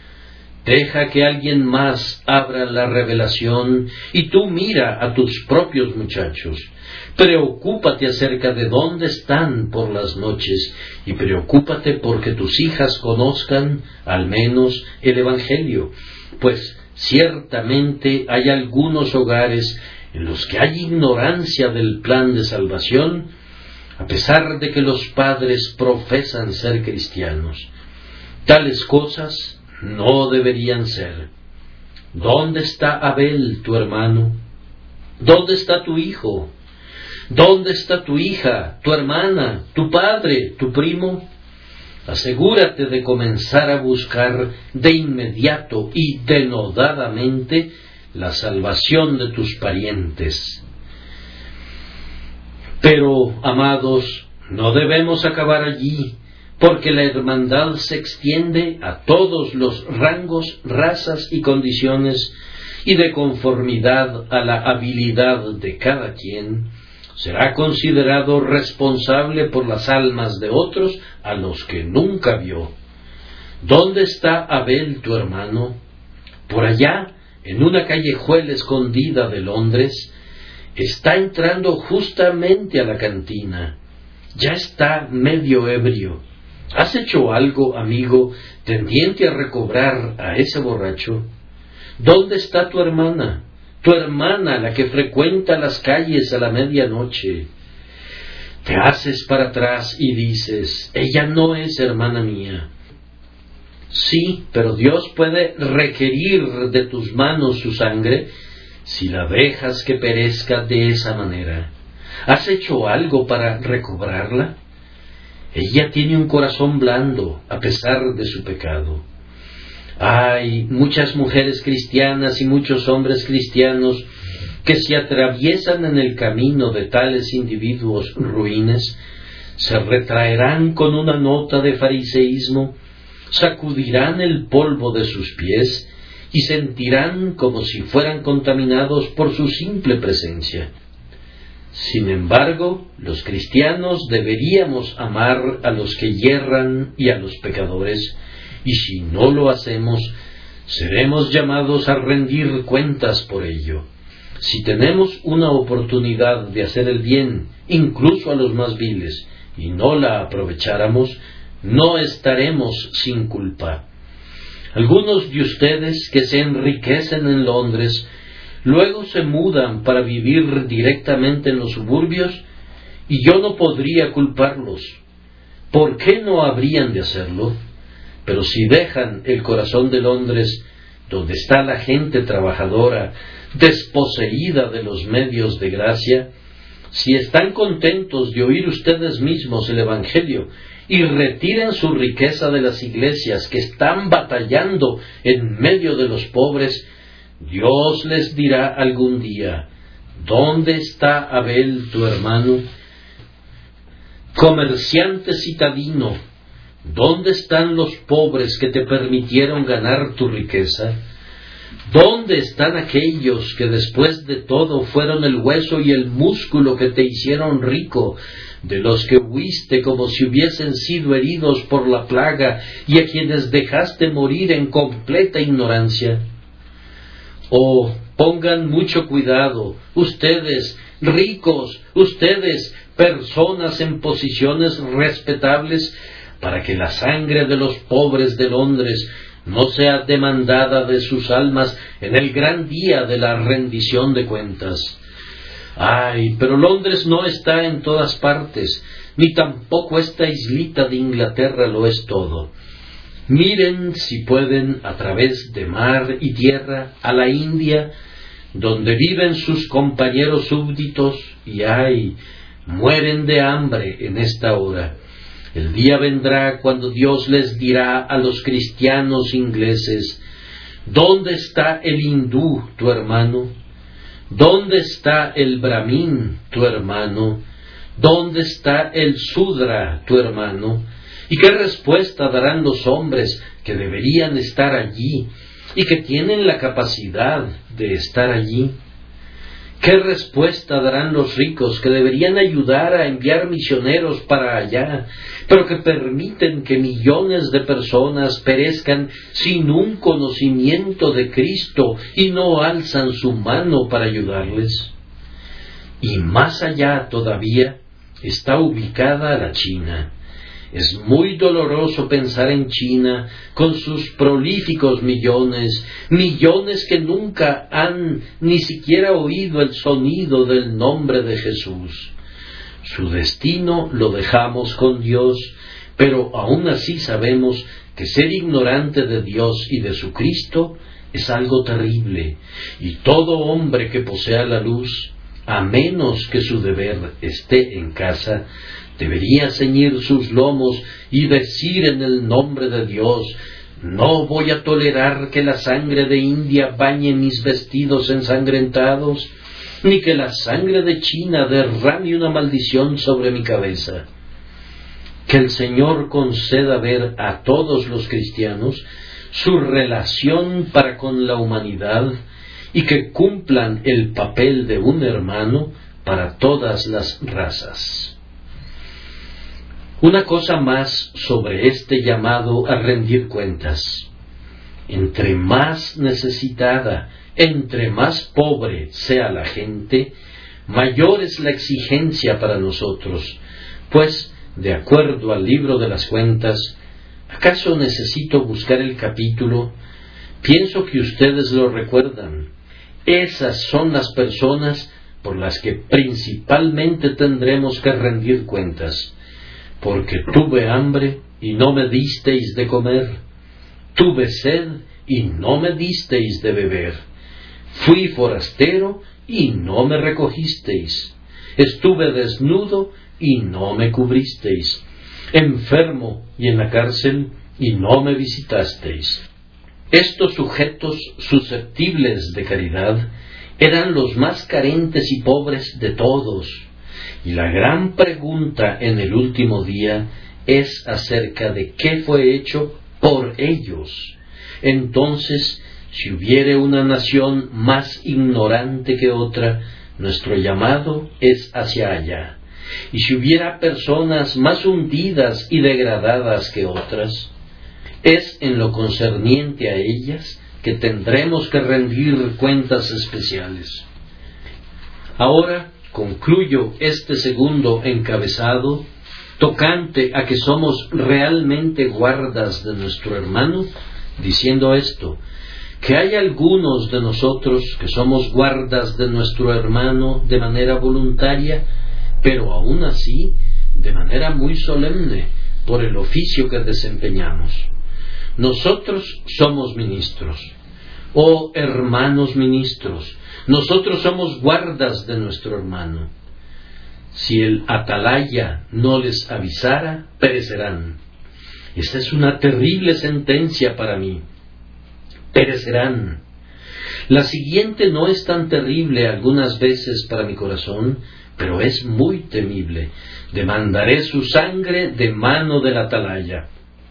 Speaker 1: Deja que alguien más abra la revelación y tú mira a tus propios muchachos. Preocúpate acerca de dónde están por las noches y preocúpate porque tus hijas conozcan al menos el Evangelio, pues ciertamente hay algunos hogares en los que hay ignorancia del plan de salvación, a pesar de que los padres profesan ser cristianos. Tales cosas no deberían ser. ¿Dónde está Abel, tu hermano? ¿Dónde está tu hijo? ¿Dónde está tu hija, tu hermana, tu padre, tu primo? Asegúrate de comenzar a buscar de inmediato y denodadamente la salvación de tus parientes. Pero, amados, no debemos acabar allí, porque la hermandad se extiende a todos los rangos, razas y condiciones, y de conformidad a la habilidad de cada quien, será considerado responsable por las almas de otros a los que nunca vio. ¿Dónde está Abel, tu hermano? Por allá, en una callejuela escondida de Londres, está entrando justamente a la cantina. Ya está medio ebrio. ¿Has hecho algo, amigo, tendiente a recobrar a ese borracho? ¿Dónde está tu hermana? Tu hermana, la que frecuenta las calles a la medianoche. Te haces para atrás y dices: ella no es hermana mía. Sí, pero Dios puede requerir de tus manos su sangre si la dejas que perezca de esa manera. ¿Has hecho algo para recobrarla? Ella tiene un corazón blando a pesar de su pecado. Hay muchas mujeres cristianas y muchos hombres cristianos que se atraviesan en el camino de tales individuos ruines, se retraerán con una nota de fariseísmo, sacudirán el polvo de sus pies y sentirán como si fueran contaminados por su simple presencia. Sin embargo, los cristianos deberíamos amar a los que yerran y a los pecadores, y si no lo hacemos, seremos llamados a rendir cuentas por ello. Si tenemos una oportunidad de hacer el bien, incluso a los más viles, y no la aprovecháramos, no estaremos sin culpa. Algunos de ustedes que se enriquecen en Londres, luego se mudan para vivir directamente en los suburbios, y yo no podría culparlos. ¿Por qué no habrían de hacerlo? Pero si dejan el corazón de Londres, donde está la gente trabajadora, desposeída de los medios de gracia, si están contentos de oír ustedes mismos el Evangelio y retiran su riqueza de las iglesias que están batallando en medio de los pobres, Dios les dirá algún día: ¿dónde está Abel, tu hermano? Comerciante citadino, ¿Dónde están los pobres que te permitieron ganar tu riqueza? ¿Dónde están aquellos que después de todo fueron el hueso y el músculo que te hicieron rico, de los que huiste como si hubiesen sido heridos por la plaga y a quienes dejaste morir en completa ignorancia? Oh, pongan mucho cuidado, ustedes, ricos, ustedes, personas en posiciones respetables, para que la sangre de los pobres de Londres no sea demandada de sus almas en el gran día de la rendición de cuentas. Ay, pero Londres no está en todas partes, ni tampoco esta islita de Inglaterra lo es todo. Miren, si pueden, a través de mar y tierra, a la India, donde viven sus compañeros súbditos, y ay, mueren de hambre en esta hora. El día vendrá cuando Dios les dirá a los cristianos ingleses: ¿dónde está el hindú, tu hermano? ¿Dónde está el brahmin, tu hermano? ¿Dónde está el sudra, tu hermano? ¿Y qué respuesta darán los hombres que deberían estar allí y que tienen la capacidad de estar allí? ¿Qué respuesta darán los ricos que deberían ayudar a enviar misioneros para allá, pero que permiten que millones de personas perezcan sin un conocimiento de Cristo y no alzan su mano para ayudarles? Y más allá todavía está ubicada la China. Es muy doloroso pensar en China con sus prolíficos millones que nunca han ni siquiera oído el sonido del nombre de Jesús. Su destino lo dejamos con Dios, pero aún así sabemos que ser ignorante de Dios y de su Cristo es algo terrible, y todo hombre que posea la luz, a menos que su deber esté en casa, debería ceñir sus lomos y decir en el nombre de Dios: no voy a tolerar que la sangre de India bañe mis vestidos ensangrentados, ni que la sangre de China derrame una maldición sobre mi cabeza. Que el Señor conceda ver a todos los cristianos su relación para con la humanidad y que cumplan el papel de un hermano para todas las razas. Una cosa más sobre este llamado a rendir cuentas. Entre más necesitada, entre más pobre sea la gente, mayor es la exigencia para nosotros, pues, de acuerdo al libro de las cuentas, ¿acaso necesito buscar el capítulo? Pienso que ustedes lo recuerdan. Esas son las personas por las que principalmente tendremos que rendir cuentas. Porque tuve hambre y no me disteis de comer, tuve sed y no me disteis de beber, fui forastero y no me recogisteis, estuve desnudo y no me cubristeis, enfermo y en la cárcel y no me visitasteis. Estos sujetos susceptibles de caridad eran los más carentes y pobres de todos. Y la gran pregunta en el último día es acerca de qué fue hecho por ellos. Entonces, si hubiere una nación más ignorante que otra, nuestro llamado es hacia allá. Y si hubiera personas más hundidas y degradadas que otras, es en lo concerniente a ellas que tendremos que rendir cuentas especiales. Ahora, concluyo este segundo encabezado tocante a que somos realmente guardas de nuestro hermano, diciendo esto: que hay algunos de nosotros que somos guardas de nuestro hermano de manera voluntaria, pero aún así de manera muy solemne por el oficio que desempeñamos. Nosotros somos ministros, oh hermanos ministros, nosotros somos guardas de nuestro hermano. Si el atalaya no les avisara, perecerán. Esta es una terrible sentencia para mí. Perecerán. La siguiente no es tan terrible algunas veces para mi corazón, pero es muy temible. Demandaré su sangre de mano del atalaya.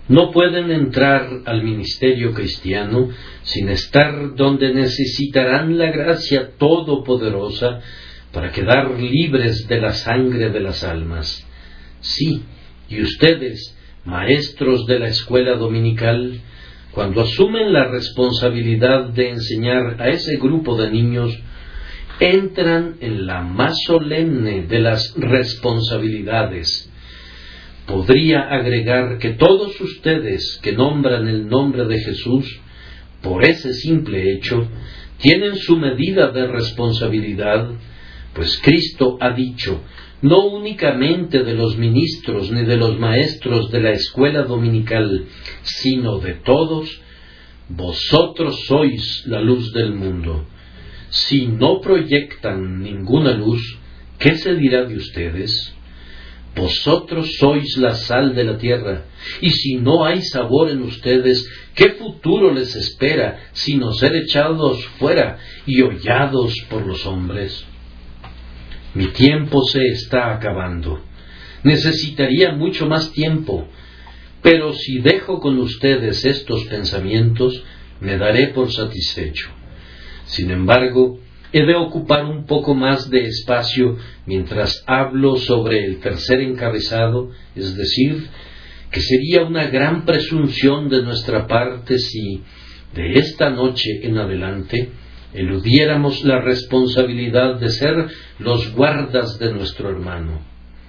Speaker 1: No pueden entrar al ministerio cristiano sin estar donde necesitarán la gracia todopoderosa para quedar libres de la sangre de las almas. Sí, y ustedes, maestros de la escuela dominical, cuando asumen la responsabilidad de enseñar a ese grupo de niños, entran en la más solemne de las responsabilidades. Podría agregar que todos ustedes que nombran el nombre de Jesús, por ese simple hecho, tienen su medida de responsabilidad, pues Cristo ha dicho, no únicamente de los ministros ni de los maestros de la escuela dominical, sino de todos, vosotros sois la luz del mundo. Si no proyectan ninguna luz, ¿qué se dirá de ustedes? Vosotros sois la sal de la tierra, y si no hay sabor en ustedes, ¿qué futuro les espera sino ser echados fuera y hollados por los hombres? Mi tiempo se está acabando. Necesitaría mucho más tiempo, pero si dejo con ustedes estos pensamientos, me daré por satisfecho. Sin embargo, he de ocupar un poco más de espacio mientras hablo sobre el tercer encabezado, es decir, que sería una gran presunción de nuestra parte si, de esta noche en adelante, eludiéramos la responsabilidad de ser los guardas de nuestro hermano.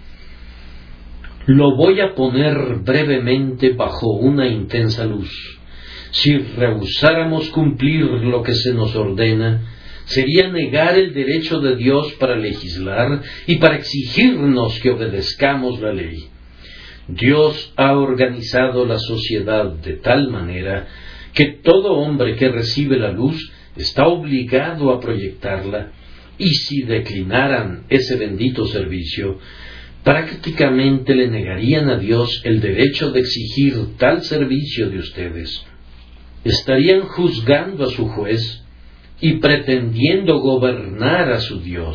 Speaker 1: Lo voy a poner brevemente bajo una intensa luz. Si rehusáramos cumplir lo que se nos ordena, sería negar el derecho de Dios para legislar y para exigirnos que obedezcamos la ley. Dios ha organizado la sociedad de tal manera que todo hombre que recibe la luz está obligado a proyectarla, y si declinaran ese bendito servicio, prácticamente le negarían a Dios el derecho de exigir tal servicio de ustedes. Estarían juzgando a su juez y pretendiendo gobernar a su Dios.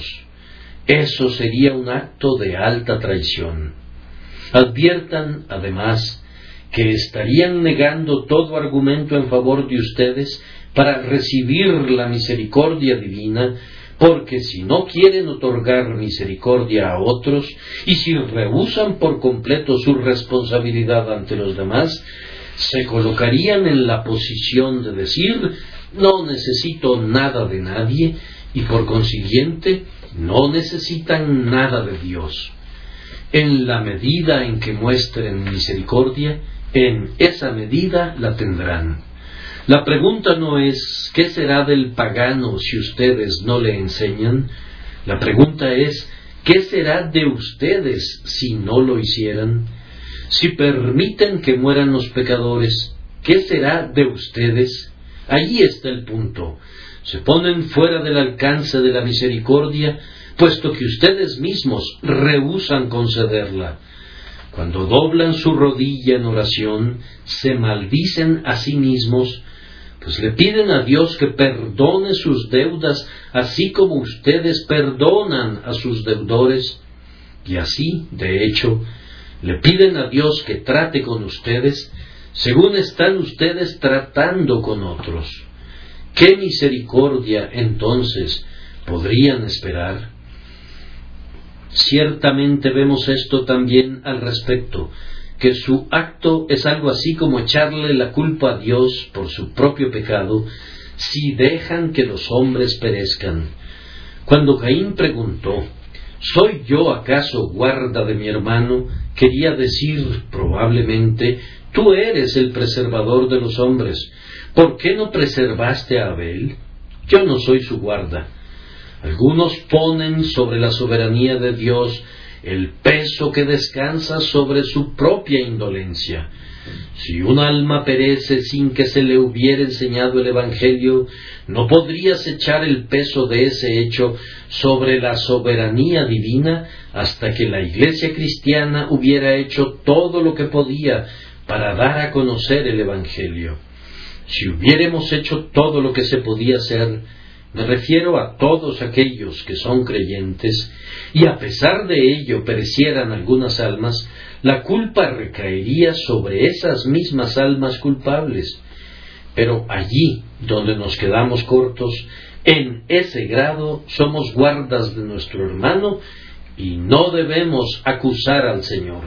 Speaker 1: Eso sería un acto de alta traición. Adviertan, además, que estarían negando todo argumento en favor de ustedes para recibir la misericordia divina, porque si no quieren otorgar misericordia a otros y si rehúsan por completo su responsabilidad ante los demás, se colocarían en la posición de decir, no necesito nada de nadie y por consiguiente no necesitan nada de Dios. En la medida en que muestren misericordia, en esa medida la tendrán. La pregunta no es, ¿qué será del pagano si ustedes no le enseñan? La pregunta es, ¿qué será de ustedes si no lo hicieran? Si permiten que mueran los pecadores, ¿qué será de ustedes? Allí está el punto. Se ponen fuera del alcance de la misericordia, puesto que ustedes mismos rehúsan concederla. Cuando doblan su rodilla en oración, se maldicen a sí mismos, pues le piden a Dios que perdone sus deudas, así como ustedes perdonan a sus deudores, y así, de hecho, le piden a Dios que trate con ustedes, según están ustedes tratando con otros. ¿Qué misericordia, entonces, podrían esperar? Ciertamente vemos esto también al respecto, que su acto es algo así como echarle la culpa a Dios por su propio pecado, si dejan que los hombres perezcan. Cuando Caín preguntó, ¿soy yo acaso guarda de mi hermano?, quería decir, probablemente, tú eres el preservador de los hombres. ¿Por qué no preservaste a Abel? Yo no soy su guarda. Algunos ponen sobre la soberanía de Dios el peso que descansa sobre su propia indolencia. Si un alma perece sin que se le hubiera enseñado el Evangelio, ¿no podrías echar el peso de ese hecho sobre la soberanía divina hasta que la Iglesia cristiana hubiera hecho todo lo que podía para dar a conocer el Evangelio? Si hubiéramos hecho todo lo que se podía hacer, me refiero a todos aquellos que son creyentes, y a pesar de ello perecieran algunas almas, la culpa recaería sobre esas mismas almas culpables. Pero allí donde nos quedamos cortos, en ese grado somos guardas de nuestro hermano y no debemos acusar al Señor.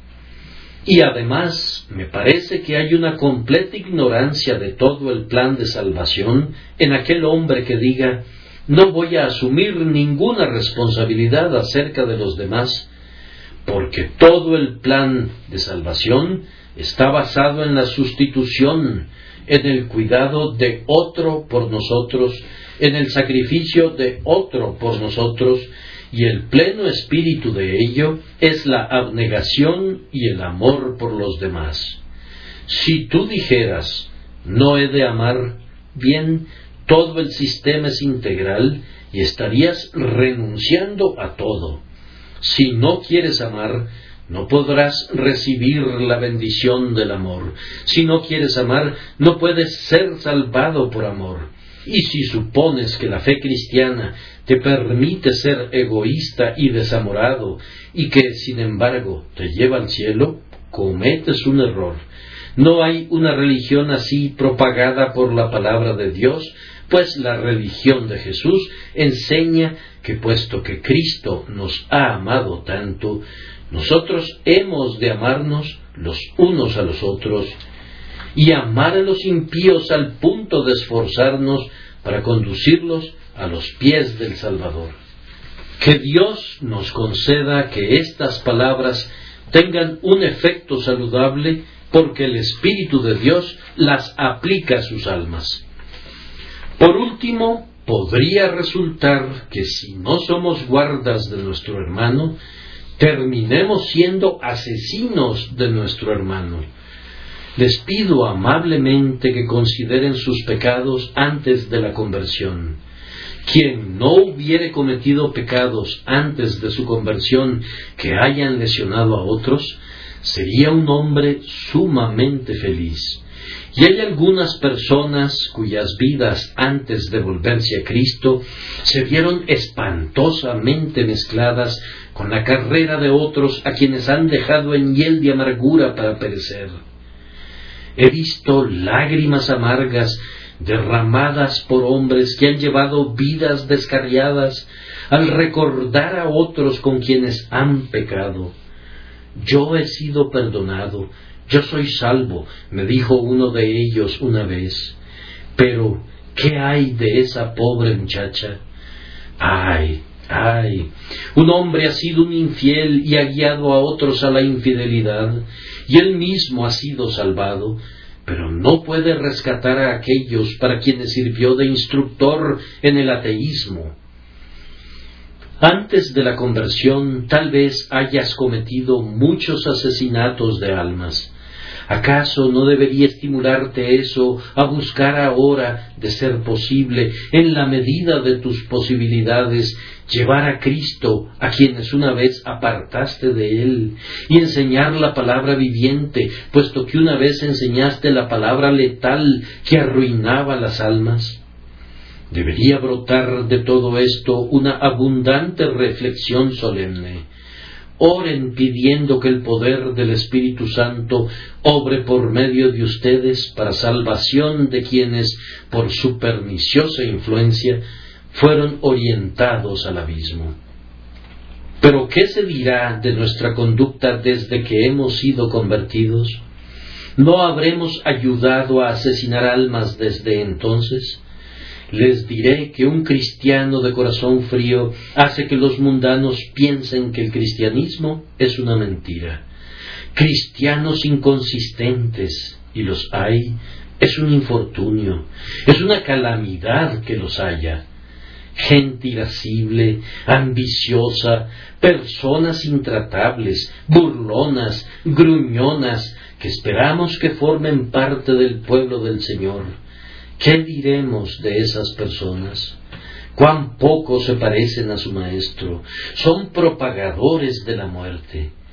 Speaker 1: Y además, me parece que hay una completa ignorancia de todo el plan de salvación en aquel hombre que diga: no voy a asumir ninguna responsabilidad acerca de los demás, porque todo el plan de salvación está basado en la sustitución, en el cuidado de otro por nosotros, en el sacrificio de otro por nosotros, y el pleno espíritu de ello es la abnegación y el amor por los demás. Si tú dijeras: no he de amar, bien, todo el sistema es integral y estarías renunciando a todo. Si no quieres amar, no podrás recibir la bendición del amor. Si no quieres amar, no puedes ser salvado por amor. Y si supones que la fe cristiana te permite ser egoísta y desamorado, y que, sin embargo, te lleva al cielo, cometes un error. No hay una religión así propagada por la palabra de Dios, pues la religión de Jesús enseña que, puesto que Cristo nos ha amado tanto, nosotros hemos de amarnos los unos a los otros y amar a los impíos al punto de esforzarnos para conducirlos a los pies del Salvador. Que Dios nos conceda que estas palabras tengan un efecto saludable, porque el Espíritu de Dios las aplica a sus almas. Por último, podría resultar que si no somos guardas de nuestro hermano, terminemos siendo asesinos de nuestro hermano. Les pido amablemente que consideren sus pecados antes de la conversión. Quien no hubiere cometido pecados antes de su conversión que hayan lesionado a otros, sería un hombre sumamente feliz. Y hay algunas personas cuyas vidas antes de volverse a Cristo se vieron espantosamente mezcladas con la carrera de otros a quienes han dejado en hiel de amargura para perecer. He visto lágrimas amargas derramadas por hombres que han llevado vidas descarriadas al recordar a otros con quienes han pecado. Yo he sido perdonado, yo soy salvo, me dijo uno de ellos una vez. Pero, ¿qué hay de esa pobre muchacha? ¡Ay! Un hombre ha sido un infiel y ha guiado a otros a la infidelidad, y él mismo ha sido salvado, pero no puede rescatar a aquellos para quienes sirvió de instructor en el ateísmo. Antes de la conversión, tal vez hayas cometido muchos asesinatos de almas. ¿Acaso no debería estimularte eso a buscar ahora, de ser posible, en la medida de tus posibilidades, llevar a Cristo a quienes una vez apartaste de Él, y enseñar la palabra viviente, puesto que una vez enseñaste la palabra letal que arruinaba las almas? Debería brotar de todo esto una abundante reflexión solemne. Oren pidiendo que el poder del Espíritu Santo obre por medio de ustedes para salvación de quienes, por su perniciosa influencia, fueron orientados al abismo. Pero ¿qué se dirá de nuestra conducta desde que hemos sido convertidos? ¿No habremos ayudado a asesinar almas desde entonces? Les diré que un cristiano de corazón frío hace que los mundanos piensen que el cristianismo es una mentira. Cristianos inconsistentes, y los hay, es un infortunio, es una calamidad que los haya. Gente irascible, ambiciosa, personas intratables, burlonas, gruñonas, que esperamos que formen parte del pueblo del Señor. ¿Qué diremos de esas personas? Cuán poco se parecen a su Maestro. Son propagadores de la muerte.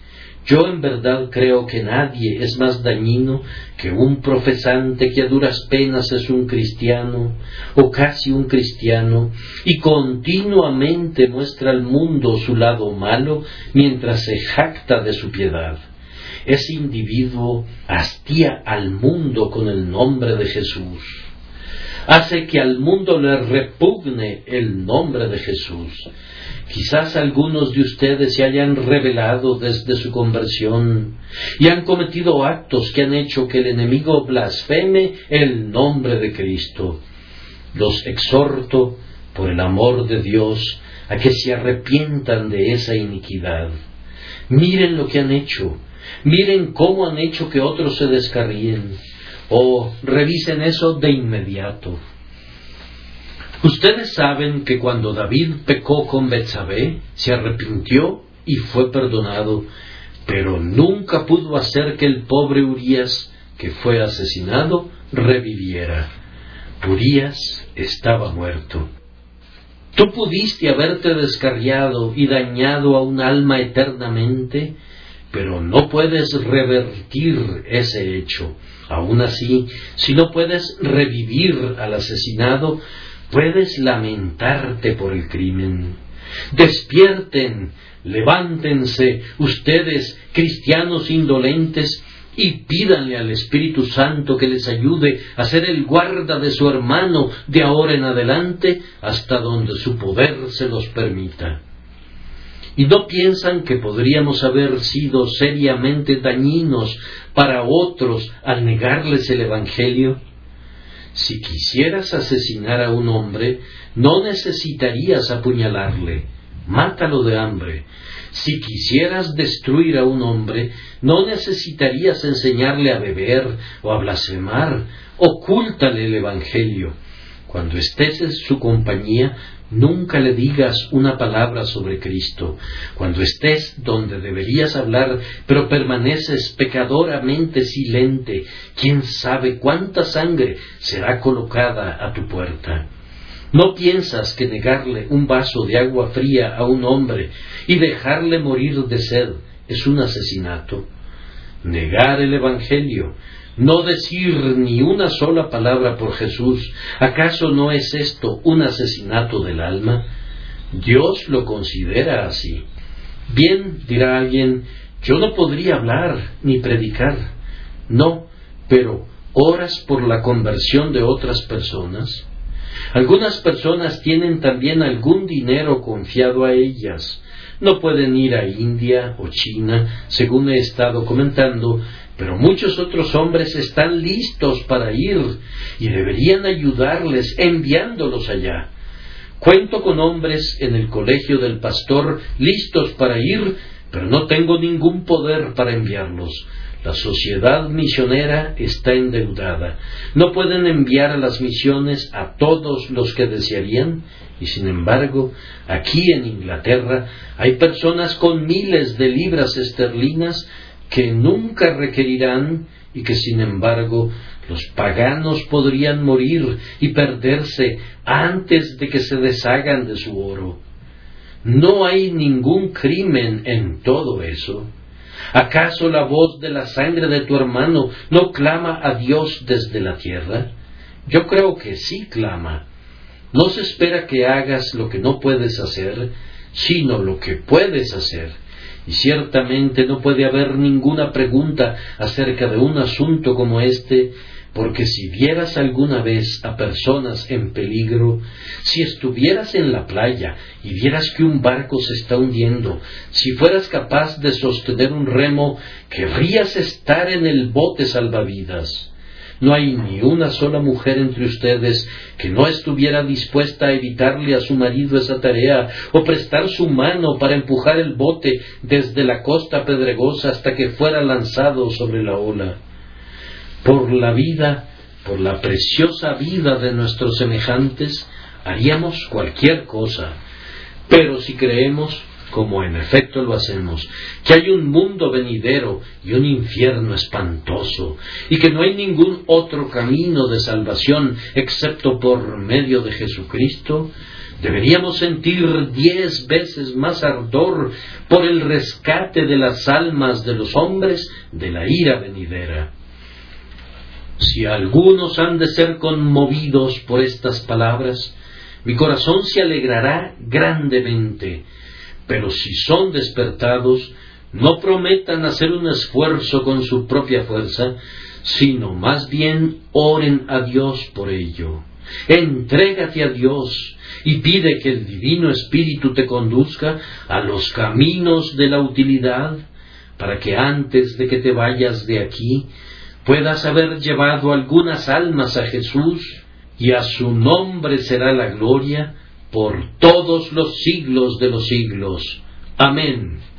Speaker 1: Yo en verdad creo que nadie es más dañino que un profesante que a duras penas es un cristiano, o casi un cristiano, y continuamente muestra al mundo su lado malo mientras se jacta de su piedad. Ese individuo hastía al mundo con el nombre de Jesús. Hace que al mundo le repugne el nombre de Jesús. Quizás algunos de ustedes se hayan rebelado desde su conversión y han cometido actos que han hecho que el enemigo blasfeme el nombre de Cristo. Los exhorto, por el amor de Dios, a que se arrepientan de esa iniquidad. Miren lo que han hecho. Miren cómo han hecho que otros se descarríen. Revisen eso de inmediato. Ustedes saben que cuando David pecó con Betsabé, se arrepintió y fue perdonado, pero nunca pudo hacer que el pobre Urías, que fue asesinado, reviviera. Urías estaba muerto. Tú pudiste haberte descarriado y dañado a un alma eternamente, pero no puedes revertir ese hecho. Aún así, si no puedes revivir al asesinado, puedes lamentarte por el crimen. Despierten, levántense, ustedes, cristianos indolentes, y pídanle al Espíritu Santo que les ayude a ser el guarda de su hermano de ahora en adelante, hasta donde su poder se los permita. ¿Y no piensan que podríamos haber sido seriamente dañinos para otros al negarles el Evangelio? Si quisieras asesinar a un hombre, no necesitarías apuñalarle, mátalo de hambre. Si quisieras destruir a un hombre, no necesitarías enseñarle a beber o a blasfemar, ocúltale el Evangelio. Cuando estés en su compañía, nunca le digas una palabra sobre Cristo. Cuando estés donde deberías hablar, pero permaneces pecadoramente silente, ¿quién sabe cuánta sangre será colocada a tu puerta? ¿No piensas que negarle un vaso de agua fría a un hombre y dejarle morir de sed es un asesinato? Negar el Evangelio, no decir ni una sola palabra por Jesús, ¿acaso no es esto un asesinato del alma? Dios lo considera así. Bien, dirá alguien, yo no podría hablar ni predicar. No, pero ¿oras por la conversión de otras personas? Algunas personas tienen también algún dinero confiado a ellas. No pueden ir a India o China, según he estado comentando, pero muchos otros hombres están listos para ir y deberían ayudarles enviándolos allá. Cuento con hombres en el colegio del pastor listos para ir, pero no tengo ningún poder para enviarlos. La sociedad misionera está endeudada. No pueden enviar a las misiones a todos los que desearían, y sin embargo, aquí en Inglaterra hay personas con miles de libras esterlinas que nunca requerirán y que sin embargo los paganos podrían morir y perderse antes de que se deshagan de su oro. No hay ningún crimen en todo eso. ¿Acaso la voz de la sangre de tu hermano no clama a Dios desde la tierra? Yo creo que sí clama. No se espera que hagas lo que no puedes hacer, sino lo que puedes hacer. Y ciertamente no puede haber ninguna pregunta acerca de un asunto como este, porque si vieras alguna vez a personas en peligro, si estuvieras en la playa y vieras que un barco se está hundiendo, si fueras capaz de sostener un remo, querrías estar en el bote salvavidas. No hay ni una sola mujer entre ustedes que no estuviera dispuesta a evitarle a su marido esa tarea o prestar su mano para empujar el bote desde la costa pedregosa hasta que fuera lanzado sobre la ola. Por la vida, por la preciosa vida de nuestros semejantes, haríamos cualquier cosa. Pero si creemos, como en efecto lo hacemos, que hay un mundo venidero y un infierno espantoso, y que no hay ningún otro camino de salvación excepto por medio de Jesucristo, Deberíamos sentir 10 veces más ardor por el rescate de las almas de los hombres de la ira venidera. Si algunos han de ser conmovidos por estas palabras, mi corazón se alegrará grandemente, pero si son despertados, no prometan hacer un esfuerzo con su propia fuerza, sino más bien oren a Dios por ello. Entrégate a Dios y pide que el Divino Espíritu te conduzca a los caminos de la utilidad, para que antes de que te vayas de aquí, puedas haber llevado algunas almas a Jesús, y a su nombre será la gloria por todos los siglos de los siglos. Amén.